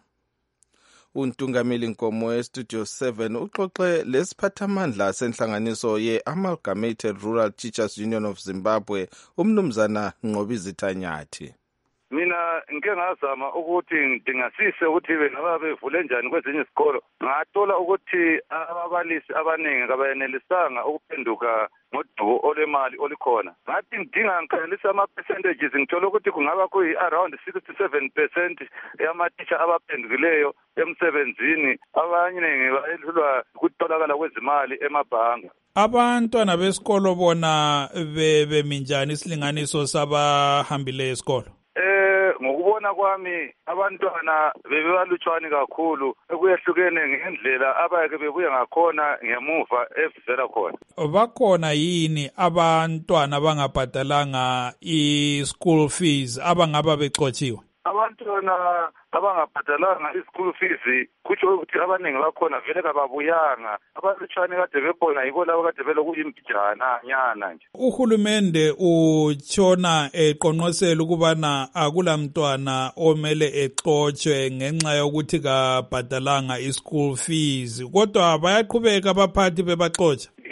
Untungameli Nkomo e-Studio seven uxoxe lesiphathamandla senhlanganiso ye-Amalgamated Rural Teachers Union of Zimbabwe, umnumzana Nqobizi Tanyathi. Mina ngike ngazama ukuthi ngidingasise ukuthi bengaba bevule njani kwezinye izikolo. Ngathola ukuthi ababalisi abaningi kabayenelisanga ukuphenduka ngodubo olemali olikhona. Ngathi ngidinga ngikhangelisa ama-percentages, ngithola ukuthi kungaba kuyi-around sixty-seven percent yama-teacher abaphendukileyo emsebenzini. Abaningi bayehlulwa ukutholakala kwezimali emabhanga. Abantwana besikolo bona beminjani isilinganiso sabahambile esikolo? Eh ngokubona kwami abantwana bebebalutshwani kakhulu, ekuyehlukene ngendlela abayeke bebuye ngakhona ngemuva evela khona. Bakhona yini abantwana abangabhadalanga i-school fees abangaba bexotshiwe? Abantwana abangabhadalanga i-school fees kutsho ukuthi abaningi bakhona vele kababuyanga. Abalutshwane kade bekhona yibo labo kade belokuyimbijana nyana nje. Uhulumende utshona eqonqosela ukubana akulamntwana omele exotshwe ngenxa yokuthi kabhadalanga i-school fees, kodwa bayaqhubeka abaphathi bebaxotsha. Ya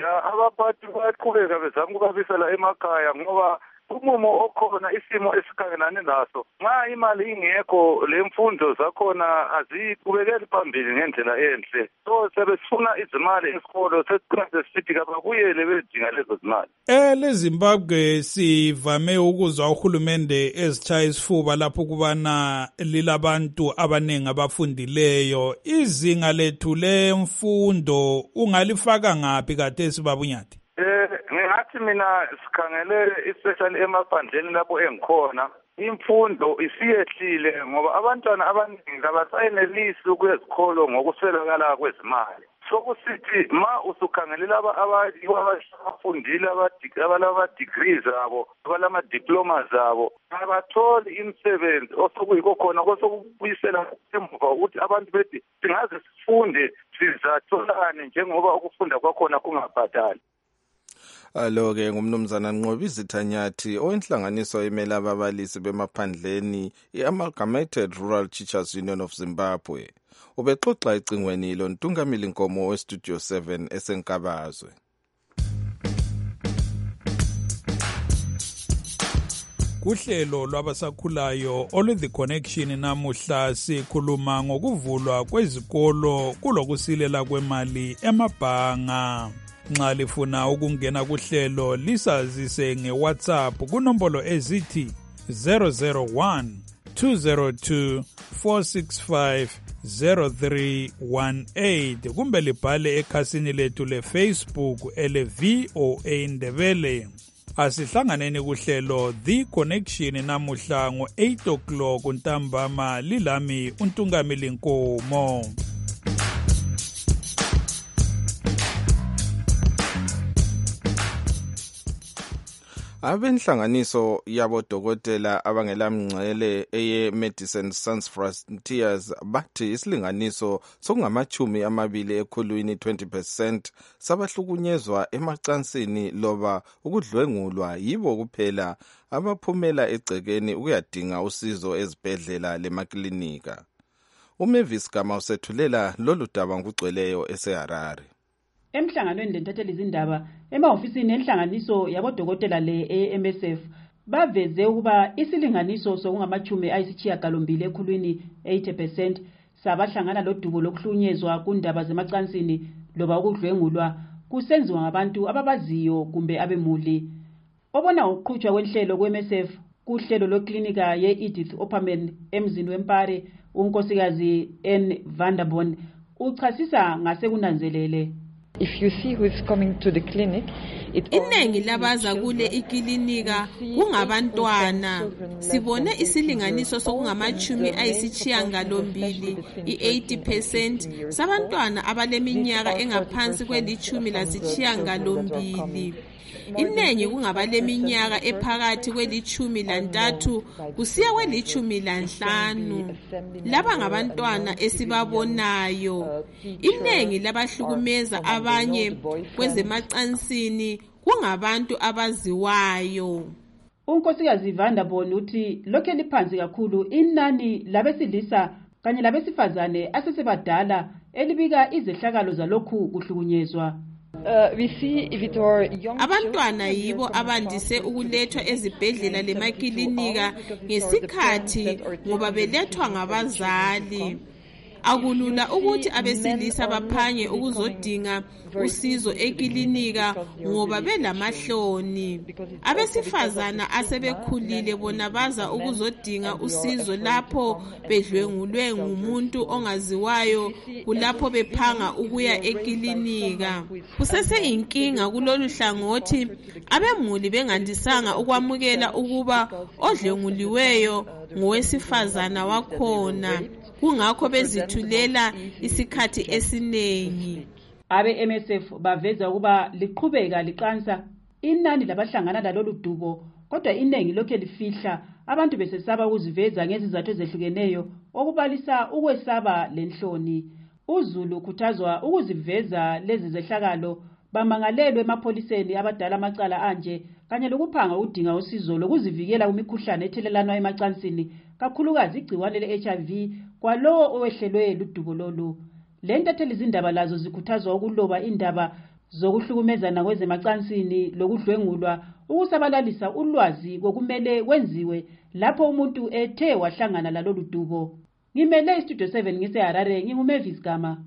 abaphathi bayaqhubeka bezama ukubabisela emakhaya ngoba umumo okhona isimo esikhangelane naso nxa imali ingekho le mfundo zakhona aziqhubekeli phambili ngendlela enhle so sebesifuna izimali esikolo sesigcina sesithi kababuyele bedinga lezo zimali. EleZimbabwe sivame ukuzwa uhulumende ezitshaya isifuba lapho kubana lilabantu abaningi abafundileyo. Izinga lethu lemfundo ungalifaka ngaphi kathesi babunyathi? Eh ngathi mina sikhangele especially emaphandleni lapho engikhona imfundo isiyehlile ngoba abantwana abaningi abasayenelisi ukuya esikolo ngokuswelakala kwezimali. Sokusithi ma usukhangele laba abafundile abalama degrees zabo abalama diplomas zabo abatholi imisebenzi osokuyikho khona kosokubuyisela emuva ukuthi abantu bethi singaze sifunde sizatholane njengoba ukufunda kwakhona kungabhadali. Alo-ke ngumnumzana Nqobi Zithanyathi owenhlanganiso emela ababalisi bemaphandleni i-Amalgamated Rural Teachers Union of Zimbabwe. Ubexoxa ecingweni lo Ntungamili Nkomo we-Studio seven esenkabazwe. Kuhlelo lwabasakhulayo olu-The Connection namuhla sikhuluma ngokuvulwa kwezikolo kulokusilela kwemali emabhanga. Nxa lifuna ukungena kuhlelo lisazise nge-WhatsApp kunombolo ezithi zero zero one two zero two four six five zero three one eight kumbe libhale ekhasini lethu le-Facebook ele-V O A Ndebele. Asihlanganeni kuhlelo The Connection namuhla ngo-eight o'clock ntambama lilami uNtungamili Nkomo. Abenhlanganiso yabodokotela abangelamngcele eye Medicine Sans Frontiers bathi isilinganiso sokungamachumi amabili ekhulwini twenty percent sabahlukunyezwa emacansini loba ukudlwengulwa yibo kuphela abaphumela egcekeni ukuyadinga usizo ezibhedlela lemaklinika. uMavis Gama usethulela lolu daba ngugcweleyo eseHarare. Emhlanganweni lentatheli izindaba emahofisini enhlanganiso yabodokotela le-A M S F baveze ukuba isilinganiso sokungamachumi ayisishiyagalombili ekhulwini eighty percent sabahlangana lodubo lokuhlunyezwa kundaba zemacansini loba ukudlwengulwa kusenziwa ngabantu ababaziyo kumbe abemuli. Obona ukuqhutshwa kwenhlelo kwe-M S F kuhlelo loklinika ye-Edith Opperman emzini wempare unkosikazi N Vanderbon uchasisa ngasekunanzelele. If you see who is coming to the clinic, iningi labaza kule ikilinika kungabantwana. Sibone isilinganiso sokungamachumi ayisishiyagalombili i-eighty percent sabantwana abaleminyaka engaphansi kwelichumi lasishiyagalombili. Iningi kungabaleminyaka ephakathi kwelichumi lantathu kusiya kwelichumi lanhlanu. Laba ngabantwana esibabonayo. Iningi labahlukumeza abanye kwezemacansini kungabantu abaziwayo. Unkosikazi Vanderbon uthi lokho liphansi kakhulu inani labesilisa kanye labesifazane asesebadala elibika izehlakalo zalokhu kuhlukunyezwa. Uh, we see if it were young abantwana yibo abandise ukulethwa ezibhedlela lemakilinika ngesikhathi ngoba belethwa ngabazali. Akulula ukuthi abesilisa baphanye ukuzodinga usizo ekilinika ngoba belamahloni. Abesifazana asebekhulile bona baza ukuzodinga usizo lapho bedlwengulwe ngumuntu ongaziwayo kulapho bephanga ukuya ekilinika. Kusese inkinga kulolu hlangothi abemuli bengandisanga ukwamukela ukuba odlenguliweyo ngowesifazana wakhona. Kungakho bezithulela isikhathi esinengi. Abe-M S F baveza ukuba liqhubeka liqansa inani labahlangana lalolu dubo kodwa iningi lokho lifihla abantu besesaba ukuziveza ngezizathu ezehlukeneyo okubalisa ukwesaba lenhloni. uZulu ukhuthazwa ukuziveza lezi zehlakalo bamangalelwe emapholiseni abadala amacala anje kanye lokuphanga udinga usizo lokuzivikela kumikhuhlane ethelelana emacansini kakhulukazi igciwane le-H I V kwalowo owehlelwe ludubo lolu. Le ntatheli izindaba lazo zikhuthazwa ukuloba indaba zokuhlukumezana kwezemacansini lokudlwengulwa ukusabalalisa ulwazi kokumele kwenziwe lapho umuntu ethe wahlangana lalolu dubo. Ngimele istudio seven ngiseHarare, nginguMavis Gama.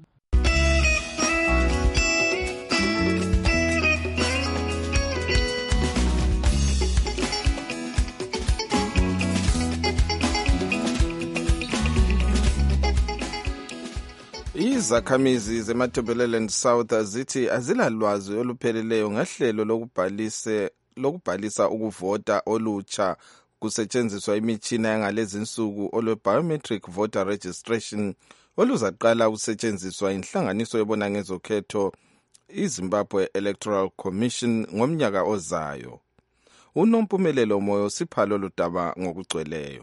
Izakhamizi zeMatabeleland South zithi azilalwazi olupheleleyo ngehlelo lokubhalisa lokubhalisa ukuvota olutsha kusetshenziswa imitshina yangalezi insuku olwe-biometric voter registration oluzaqala ukusetshenziswa inhlanganiso yebona ngezokhetho iZimbabwe Electoral Commission ngomnyaka ozayo. Unompumelelo Moyo sipha lolu daba ngokugcweleyo.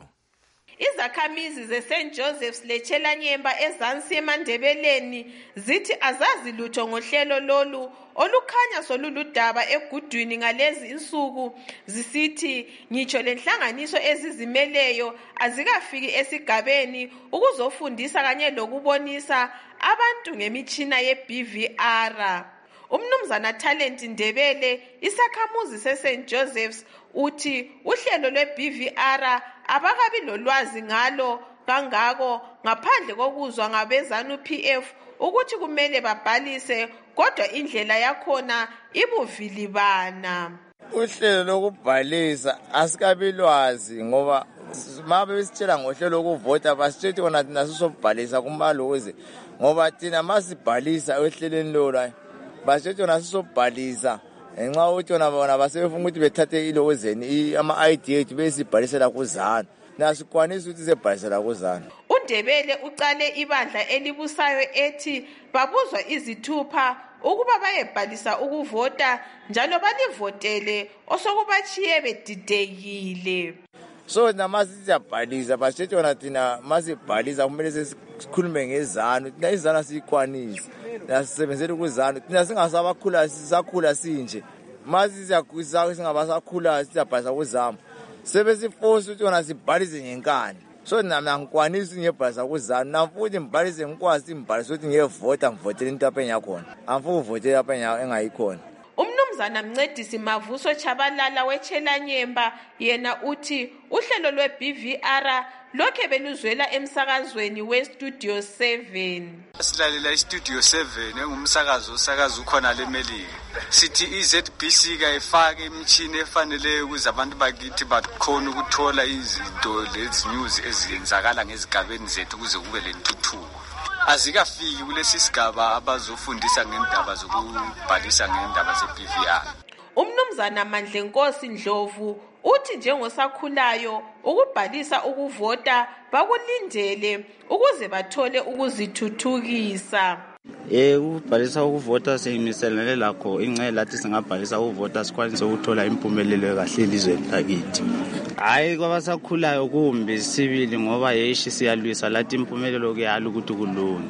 Izakhamizi ze-Saint Joseph's leChelanyemba ezansi eMandebeleni zithi azazi lutho ngohlelo lolu olukhanya soluludaba egudwini ngalezi insuku, zisithi ngitsho lenhlanganiso ezizimeleyo azikafiki esigabeni ukuzofundisa kanye lokubonisa abantu ngemitshina ye-B V R. Umnumzana Talent Ndebele, isakhamuzi se-Saint Joseph's, uthi uhlelo lwe-B V R abakabi lolwazi ngalo kangako ngaphandle kokuzwa ngabezanu P F ukuthi kumele babhalise, kodwa indlela yakhona ibuvilibana. Uhlelo lokubhalisa asikabi lwazi ngoba mabe besitshela ngohlelo lokuvota basitshela bona thina sisobhalisa kumaloze ngoba thina masibhalisa ohlelweni lolo basitshela bona sisobhalisa ngenxa ukuthi bona bona basebefuna ukuthi bethathe ilowezeni ama-I D ethu besibhalisela kuzana nasikwanisa ukuthi sibhalisela kuzana. uNdebele ucale ibandla elibusayo ethi babuzwa izithupha ukuba bayebhalisa ukuvota njalo balivotele osokubachiye bedidekile. So namasi siyabhalisa basitshela bona thina masibhalisa kumele sikhulume ngezanu, thina izana siyikwanisa nasisebenzele kuzana, thina singasabakhula sisakhula sinje masi siyakuza singabasakhula siyabhalisa kuzama sebesiforce ukuthi wona sibhalise ngenkani. So nami ngikwanisa ngiyebhalisa kuzana nafuthi ngibhalise ngikwazi ngibhalise ukuthi ngiyevota ngivotele into apha enyakhona amfuku uvotele apha engayikhona. Umnumzana Mncedisi Mavuso Chabalala weChelanyemba yena uthi uhlelo lwe-B V R lokhe beluzwela emsakazweni we-Studio seven. Silalela i-Studio seven engumsakazo osakaza ukhona leMelika. Sithi i-Z B C kayifake imithini efanele ukuze abantu bakithi bakhona ukuthola izinto lezi news eziyenzakala ngezigabeni zethu ukuze kube lentuthuko. Azikafiki kulesi sigaba abazofundisa ngendaba zokubhalisa ngendaba ze-B V R. Umnumzana Mandlenkosi Ndlovu uthi njengosakhulayo ukubhalisa ukuvota bakulindele ukuze bathole ukuzithuthukisa. Eh ukubhalisa ukuvota siyimiselele lakho ingcele lathi singabhalisa ukuvota sikwanise ukuthola impumelelo kahle elizweni lakithi. Hayi kwabasakhulayo kumbi sibili ngoba yeshi siyalwisa lathi impumelelo kuyala ukuthi kulungi.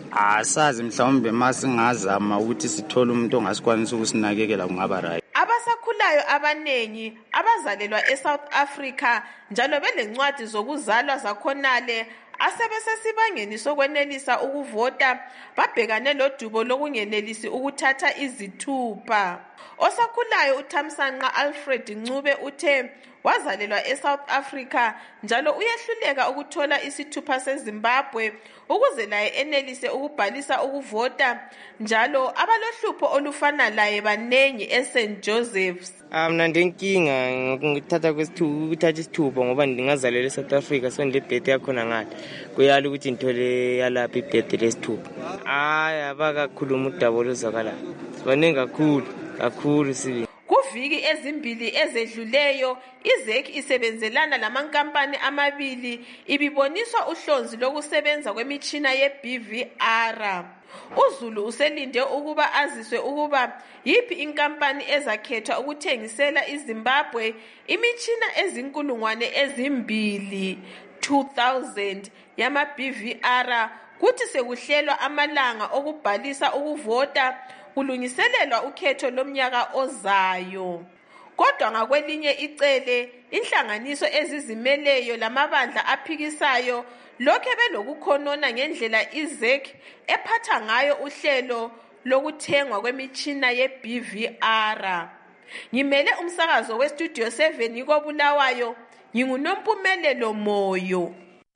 Asazi mhlawumbe masingazama ukuthi sithole umuntu ongasikwanisa ukusinakekela kungaba right. Abasakhulayo abanengi abazalelwa eSouth Africa njalo belencwadi zokuzalwa zakhonale asebesesibangeni sokwenelisa ukuvota babhekane lodubo lokungenelisi ukuthatha izithupha. Osakhulayo uThamsanqa Alfred Ncube uthe wazalelwa eSouth Africa njalo uyehluleka ukuthola isithupha seZimbabwe ukuze laye enelise ukubhalisa ukuvota njalo abalohlupho olufana laye banengi eSaint Joseph's. Mina ndenkinga ngokuthatha kwesithupa ukuthatha isithupha ngoba ndingazalelwa eSouth Africa so ndibhethe yakhona ngathi kuyala ukuthi ngithole yalapha ibhethe lesithupha. Hayi abakakhuluma udaba oluzakala sibaningi kakhulu kakhulu sibi. Kuviki ezimbili ezedluleyo iZEC isebenzelana lamankampani amabili ibiboniswa uhlonzi lokusebenza kwemitshina ye-B V R. uZulu uselinde ukuba aziswe ukuba yipi inkampani ezakhethwa ukuthengisela iZimbabwe imitshina ezinkulungwane ezimbili two thousand yama-B V R kuthi sekuhlelwa amalanga okubhalisa ukuvota kulungiselelwa ukhetho lomnyaka ozayo. Kodwa ngakwelinye icele inhlanganiso ezizimeleyo lamabandla aphikisayo lokhe belokukhonona ngendlela iZEC ephatha ngayo uhlelo lokuthengwa kwemitshina ye-B V R. Ngimele umsakazo we-Studio seven koBulawayo, nginguNompumelelo Moyo.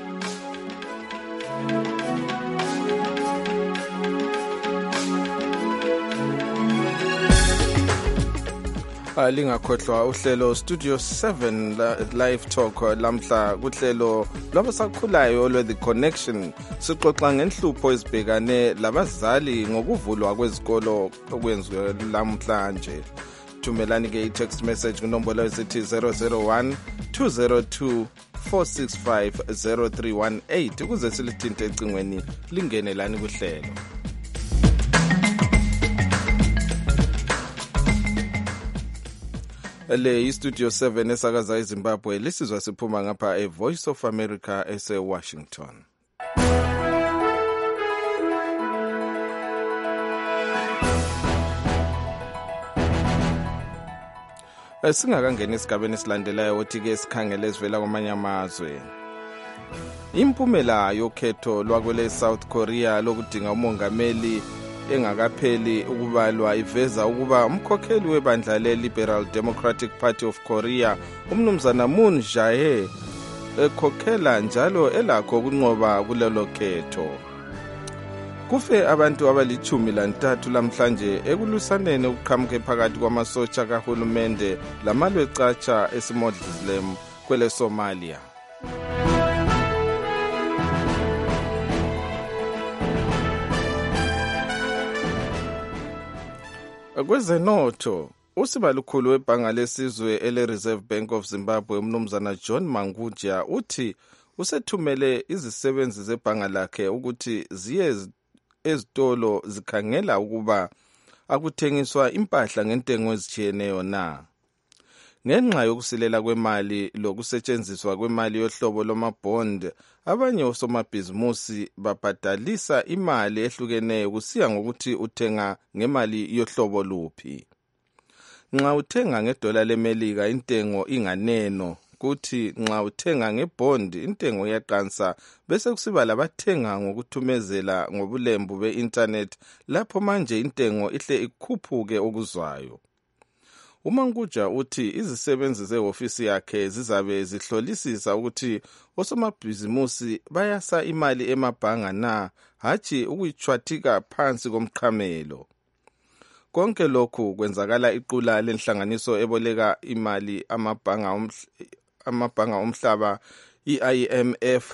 Lingakhohlwa uhlelo Studio seven live talk lamhla kuhlelo lwabasakhulayo lwe The Connection. Sixoxa ngenhlupho ezibhekane labazali ngokuvulwa kwezikolo okwenziwe lamhlanje. Thumelani ke i-text message kunombolo esithi zero zero one two zero two four six five zero three one eight ukuze silithinte ecingweni lingenelani kuhlelo. Le iStudio seven esakaza eZimbabwe lisizwa siphuma ngapha eVoice of America ese-Washington. Singakangena esigabeni esilandelayo othi-ke sikhangele esivela kwamanye amazwe. Impumela yokhetho lwakwele South Korea lokudinga umongameli engakapheli ukubalwa iveza ukuba umkhokheli webandla le-Liberal Democratic Party of Korea umnumzana Moon Jae ekhokhela njalo elakho ukunqoba kulelo khetho. Kufe abantu abalichumi lantathu lamhlanje ekulusaneni ukuqhamuke phakathi kwamasotsha kahulumende lamalwe catsha eSimodlislam kwele Somalia. Kwezenotho, usibalukhulu webhanga lesizwe ele-Reserve Bank of Zimbabwe umnumzana John Manguja uthi usethumele izisebenzi zebhanga lakhe ukuthi ziye ezitolo zikhangela ukuba akuthengiswa impahla ngentengo ezitshiyeneyo na. Ngenxa yokusilela kwemali lokusetshenziswa kwemali yohlobo lomabond, abanye osomabhizimusi babhadalisa imali ehlukeneyo kusiya ngokuthi uthenga ngemali yohlobo luphi. Nxa uthenga ngedola leMelika intengo inganeno, kuthi nxa uthenga ngebond intengo iyaqansa, bese kusiba labathenga ngokuthumezela ngobulembu be-internet lapho manje intengo ihle ikhuphuke okuzwayo. uManguja uthi izisebenzi zehofisi yakhe zizabe zihlolisisa ukuthi osomabhizimusi bayasa imali emabhanga na, hatshi ukuyichwathika phansi komqhamelo. Konke lokhu kwenzakala iqula lenhlanganiso eboleka imali amabhanga amabhanga omhlaba i-I M F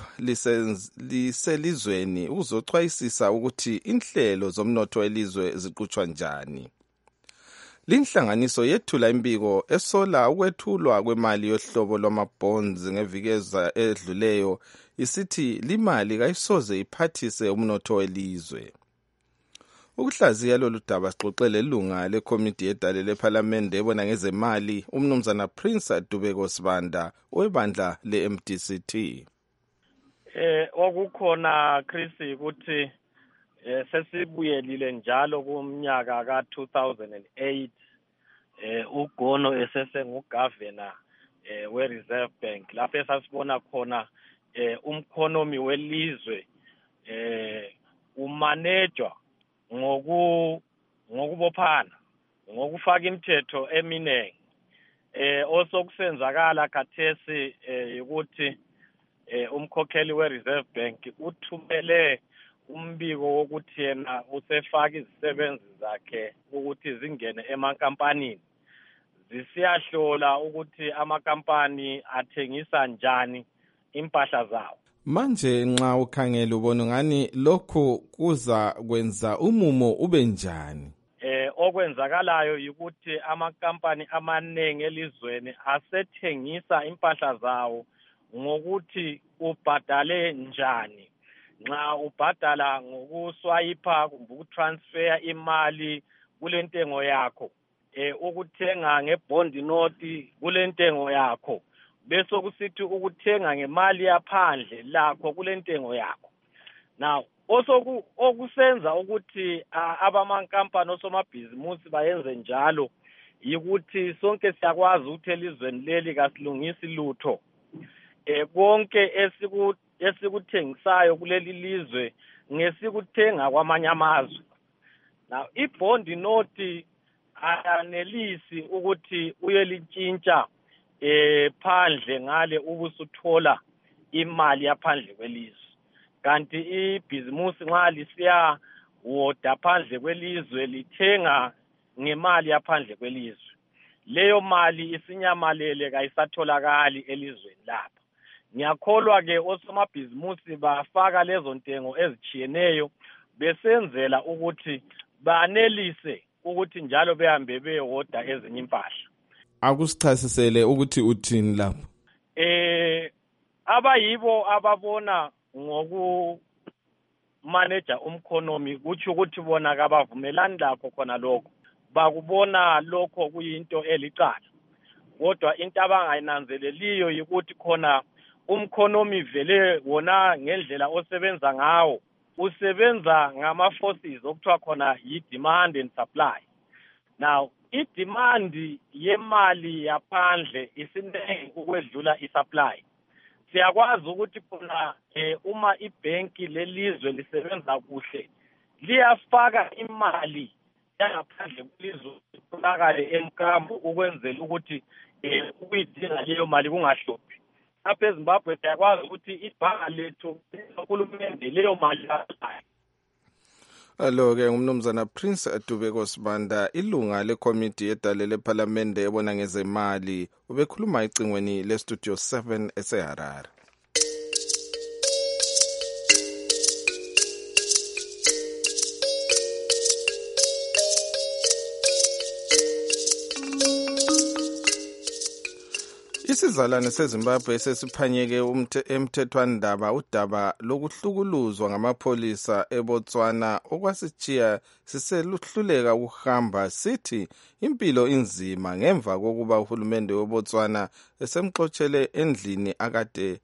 liselizweni ukuzochwayisisa ukuthi inhlelo zomnotho elizwe ziqhutshwa njani. Linhlanganiso yethula imbiko esola ukwethulwa kwemali yohlobo lwamabonds ngevikeza edluleyo isithi limali kayisoze iphathise umnotho welizwe. Ukuhlaziya lolu daba sixoxele ilunga lekomiti yedale lephalamende ebona ngezemali umnumzana Prince Dubeko Sibanda webandla le-M D C T. Eh okukhona Chris ukuthi eh sesibuyelile njalo kumnyaka ka two thousand eight eh uGono esesengugovernor eh we-Reserve Bank lapho esasibona khona eh umkhonomi welizwe eh umanejwa ngoku ngokubophana ngokufaka imithetho eminengi eh osokusenzakala khathesi eh ukuthi eh umkhokheli we-Reserve Bank uthumele umbiko wokuthi yena usefaka izisebenzi zakhe ukuthi zingene emankampanini zisiyahlola ukuthi amakampani athengisa njani impahla zawo. Manje nxa ukhangela ubona ngani lokho kuza kwenza umumo ube njani? Eh okwenzakalayo ukuthi amakampani amaningi elizweni asethengisa impahla zawo ngokuthi ubhadale njani. Nxa ubhadala ngokuswayipa kumbe ukutransfer imali kulentengo yakho, eh ukuthenga ngebond note kulentengo yakho, bese kusithi ukuthenga ngemali yaphandle lakho kulentengo yakho. Now osoku okusenza ukuthi abamankampani osomabhizimusi bayenze njalo yikuthi sonke siyakwazi ukuthi elizweni leli kasilungisi lutho. Eh konke esiku esikuthengisayo kuleli lizwe ngesikuthenga kwamanye amazwe. Now i-bond note ayanelisi ukuthi uyelitshintsha eh phandle ngale ubusuthola imali yaphandle kwelizwe. Kanti ibhizimusi nxa lisiya woda phandle kwelizwe lithenga ngemali yaphandle kwelizwe. Leyo mali isinyamalele kayisatholakali elizweni lapha. Ngiyakholwa ke osomabhizimusi bafaka lezo ntengo ezichiyeneyo besenzela ukuthi banelise ukuthi njalo behambe beyoda ezinye impahla. Akusichasisele ukuthi uthini lapho. Eh abayibo ababona ngoku manager umkhonomi kuthi ukuthi bona kabavumelani lakho khona lokho. Bakubona lokho kuyinto elicala. Kodwa into abangayinanzeleliyo ukuthi khona umkhonomi vele wona ngendlela osebenza ngawo usebenza ngama forces okuthiwa khona yi-demand and supply. Now i-demand yemali yaphandle isinengi ukwedlula i-supply. Siyakwazi ukuthi khona eh, uma ibhenki lelizwe lisebenza kuhle liyafaka imali yangaphandle kwelizwe itholakale emkambo ukwenzela ukuthi eh, ukuyidinga leyo mali kungahluphi. Apha eZimbabwe siyakwazi ukuthi ibhanga lethu uhulumende leyo mali yayo. Alo-ke ngumnumzana Prince Atubeko Sibanda, ilunga lekomiti yedale lephalamende ebona ngezemali, ubekhuluma ecingweni lestudio seven eseHarare. Isizalwane seZimbabwe sesiphanyeke emthethwandaba udaba lokuhlukuluzwa ngamapholisa eBotswana okwasitshiya siseluhluleka ukuhamba sithi impilo inzima ngemva kokuba uhulumende weBotswana esemxoxele endlini akade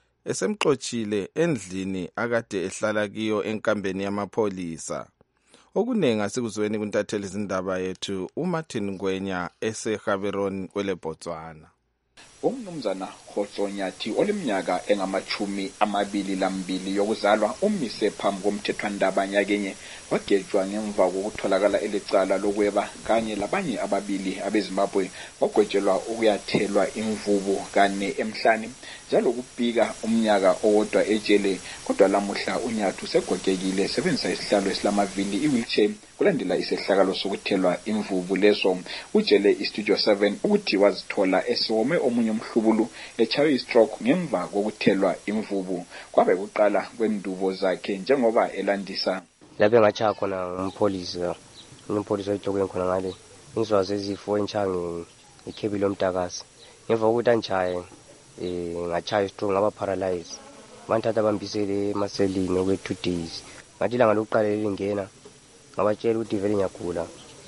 esemxoxile endlini akade ehlala kiyo enkambeni yamapholisa. Okunengi asikuzweni kuntatheli izindaba yethu uMartin Ngwenya eseGaborone kwele Botswana. Umnumzana Khotsonyathi oleminyaka engamachumi amabili lambili yokuzalwa umise phambi komthethwandaba nyakenye wagejwa ngemva kokutholakala elicala lokweba kanye labanye ababili abeZimbabwe bagwetshelwa ukuyathelwa imvubu kane emhlane njalo kubika umnyaka owodwa ejele. Kodwa lamuhla uNyathi segogekile sebenzisa isihlalo esilamavili i-wheelchair kulandela isehlakalo sokuthelwa imvubu leso. Utshele iStudio seven ukuthi wazithola esiwome omunye umhlubulu echawe istroke ngemva kokuthelwa imvubu. Kwabe kuqala kwendubo zakhe njengoba elandisa. Lapho ngachaya khona umpholisa umpholisa ejokweni khona ngale insizwa zezifo enchange ikhebile omtakasi ngemva kokuthi anchaye eh ngachaya istroke ngaba paralyze banthatha bambisele emaselini okwe two days ngathi langa lokuqala lingena ngabatshela ukuthi vele ngiyagula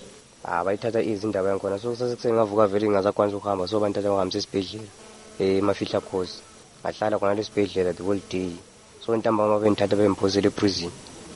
ah bayithatha izindaba yakhona so sesengavuka vele ngazakwanisa ukuhamba so banthatha bahambisa esibhedlela eh emafihla khosi ngahlala khona lesibhedlela the whole day so ntambama bengithatha bemphosele eprison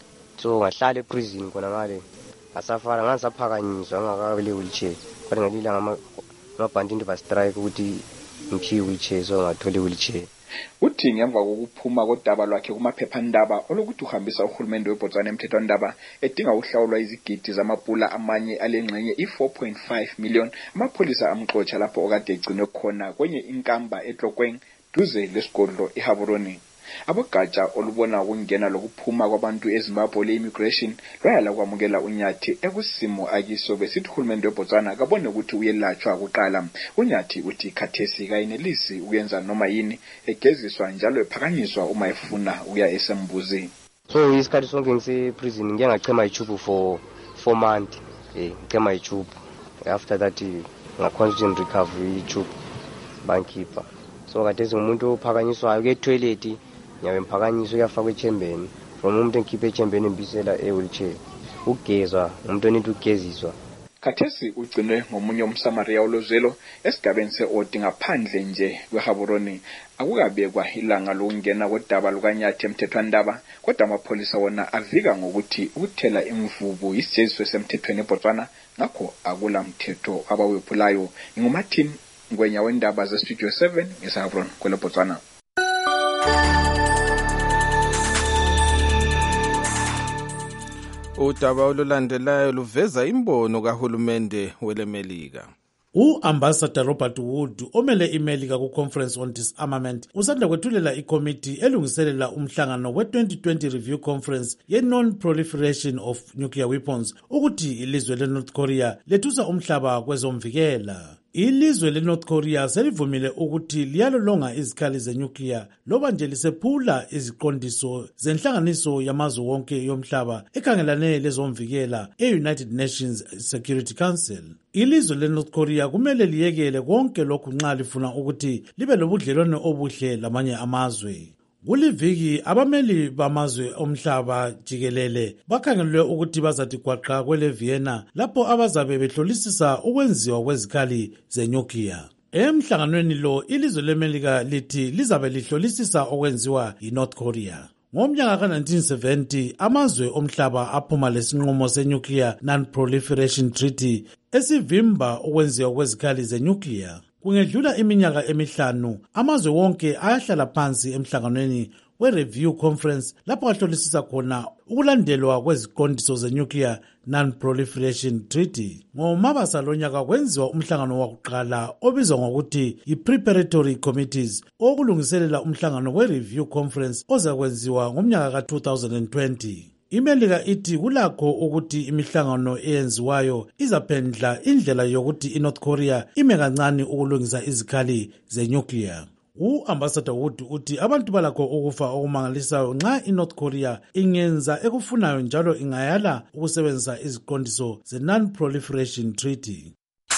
so ngahlala eprison khona ngale asafara ngasaphakanyiswa ngakabele wheelchair kodwa ngalila ngama ngabhandi into ba strike ukuthi ngiphi wheelchair so ngathole wheelchair. Uthi ngemva kokuphuma kodaba lwakhe kumaphephandaba olokuthi uhambisa uhulumende weBotswana emthethwandaba edinga uhlawulwa izigidi zamapula amanye alengxenye i-four point five million amapholisa amxotsha lapho okade egcinwe khona kwenye inkamba eTlokweng duze lesigodlo eGaborone. Abogatsha olubona ukungena lokuphuma kwabantu eZimbabwe le-immigration lwayala kwamukela uNyathi ekusimo akiso besithi uhulumende weBotswana kabone ukuthi uyelatshwa kuqala. uNyathi uthi khathesi kayinelisi ukuyenza noma yini egeziswa njalo ephakanyiswa uma efuna ukuya esembuzi. So isikhathi sonke ngise-prison ngike ngachema ichubu for four months eh ngicema ichubu after that nga-constant recovery ichubu bankipa so khathesi umuntu ophakanyiswayo ke-toilet nyawe mphakanyiswa uyafakwa echembeni from umuntu engikhiphe echembeni embisela e-wheelchair ukugezwa umuntu onento ukugeziswa. Khathesi ugcinwe ngomunye umsamaria olozelo esigabeni se-Odi ngaphandle nje kweGaborone. Akukabekwa ilanga lokungena kodaba lukaNyathi emthethwandaba kodwa amapholisa wona avika ngokuthi ukuthela imvubu yisijeziso esemthethweni eBotswana ngakho akula mthetho abawephulayo. NguMartin Ngwenya wendaba zeStudio seven eGaborone kwele Botswana. Udaba olulandelayo luveza imbono kahulumende welemelika. U-Ambassador Robert Wood omele imelika ku-Conference on Disarmament usanda kwethulela ikomiti elungiselela umhlangano we-twenty twenty Review Conference ye-Non-Proliferation of Nuclear Weapons ukuthi ilizwe le-North Korea lethusa umhlaba kwezomvikela. Ilizwe le-North Korea selivumile ukuthi liyalolonga izikhali zenuclear loba nje lisephula iziqondiso zenhlanganiso yamazwe wonke yomhlaba ekhangelane lezomvikela e-United Nations Security Council. Ilizwe le-North Korea kumele liyekele konke lokhu nxa lifuna ukuthi libe lobudlelwane obuhle lamanye amazwe. Kuliviki abameli bamazwe omhlaba jikelele bakhangelwe ukuthi bazathi gwaqa kwele Vienna lapho abazabe behlolisisa ukwenziwa kwezikhali zenuclear. Emhlanganweni lo ilizwe leMelika lithi lizabe lihlolisisa okwenziwa yiNorth Korea. Ngomnyaka ka-nineteen seventy amazwe omhlaba aphuma lesinqumo seNuclear Non-Proliferation Treaty esivimba okwenziwa kwezikhali zenuclear. Kungedlula iminyaka emihlanu amazwe wonke ayahlala phansi emhlanganweni we-Review Conference lapho ahlolisisa khona ukulandelwa kweziqondiso zeNuclear Non-Proliferation Treaty. Ngomabasa lonyaka kwenziwa umhlangano wakuqala obizwa ngokuthi i-Preparatory Committees okulungiselela umhlangano we-Review Conference ozakwenziwa ngomnyaka ka two thousand twenty. Imelika ithi kulakho ukuthi imihlangano eyenziwayo izaphendla indlela yokuthi iNorth Korea ime kancane ukulungisa izikhali zenuclear. U-Ambassador Wood uthi abantu balakho ukufa okumangalisayo nxa iNorth Korea ingenza ekufunayo njalo ingayala ukusebenzisa iziqondiso ze-Non-Proliferation Treaty.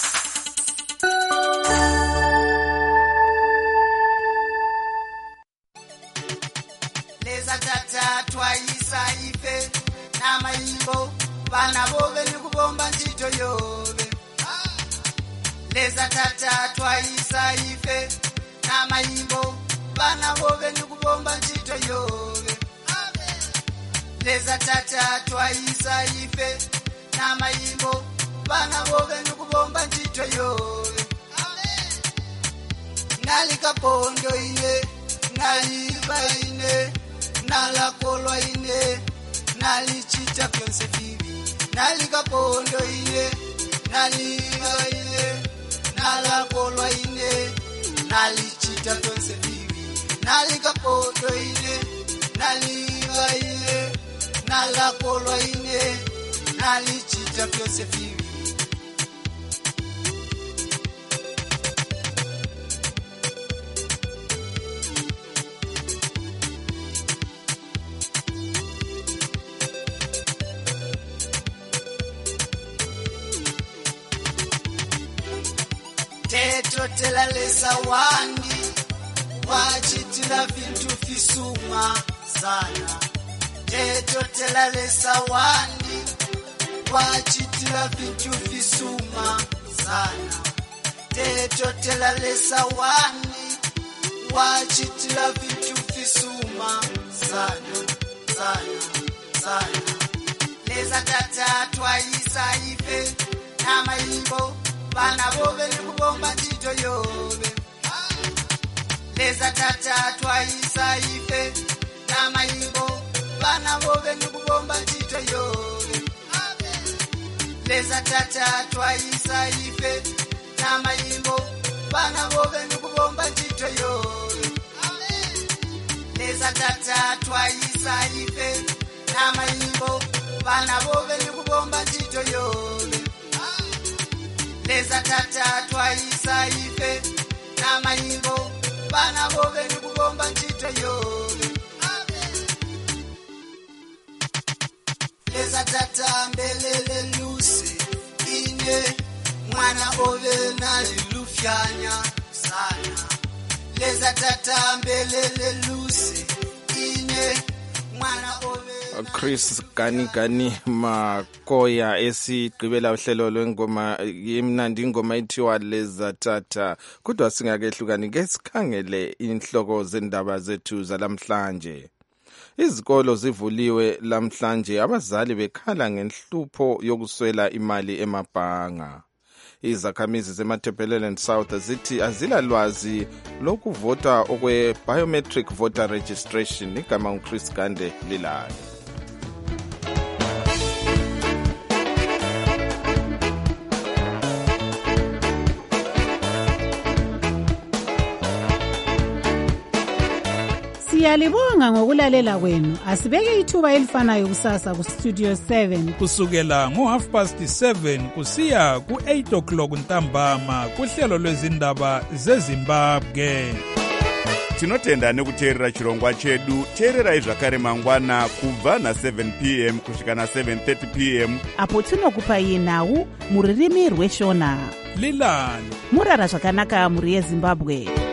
Namayimbo bana bobe nikubomba ntito yobe leza tata twaisa ife namayimbo bana bobe nikubomba ntito yobe leza tata twaisa ife namayimbo bana bobe nikubomba ntito yobe nalika pondo ine naliba ine nalakolwa ine nalichita pyonse vivi nalika pondo ine naliba ine nalakolwa ine nalichita pyonse vivi nalika pondo ine naliba ine nalakolwa ine nalichita pyonse vivi. Tela lesa wandi wachitila vintu fisuma sana teto tela lesa wandi wachitila vintu fisuma sana teto tela lesa wandi wachitila vintu fisuma sana sana sana lesa tata twaisa ife namayimbo bana bobe nikubomba ntito yobe leza tata twaisa ife namayimbo bana bobe nikubomba ntito yobe leza tata twaisa ife namayimbo bana bobe nikubomba ntito yobe leza tata twaisa ife namayimbo bana bobe nikubomba ntito yobe leza tata twaisa ife namayimbo bana bobe nikubomba ntito yobe leza tata mbelele lusi ine mwana obe nalilufyanya sana leza tata mbelele lusi ine mwana obe Chris Gani Gani Makoya esigqibela uhlelo lwengoma yemnandi ingoma ithiwa leza tata. Kodwa singakehlukani ke sikhangele inhloko zendaba zethu zalamhlanje. Izikolo zivuliwe lamhlanje abazali bekhala ngenhlupho yokuswela imali emabhanga. Izakhamizi zeMatabeleland South zithi azilalwazi lokuvota okwe biometric voter registration igama uChris Gande lilalo. Siyalibonga ngokulalela kwenu. Asibeke ithuba elifanayo kusasa ku Studio seven kusukela ngo half past seven kusiya ku eight o'clock ntambama kuhlelo lwezindaba zeZimbabwe. Tinotenda nekuteerera chirongwa chedu. Teererai zvakare mangwana kubva na seven p m kusvika na seven thirty p m apo tinokupai nhau muririmi rweshona. Lilani murara zvakanaka muri yeZimbabwe.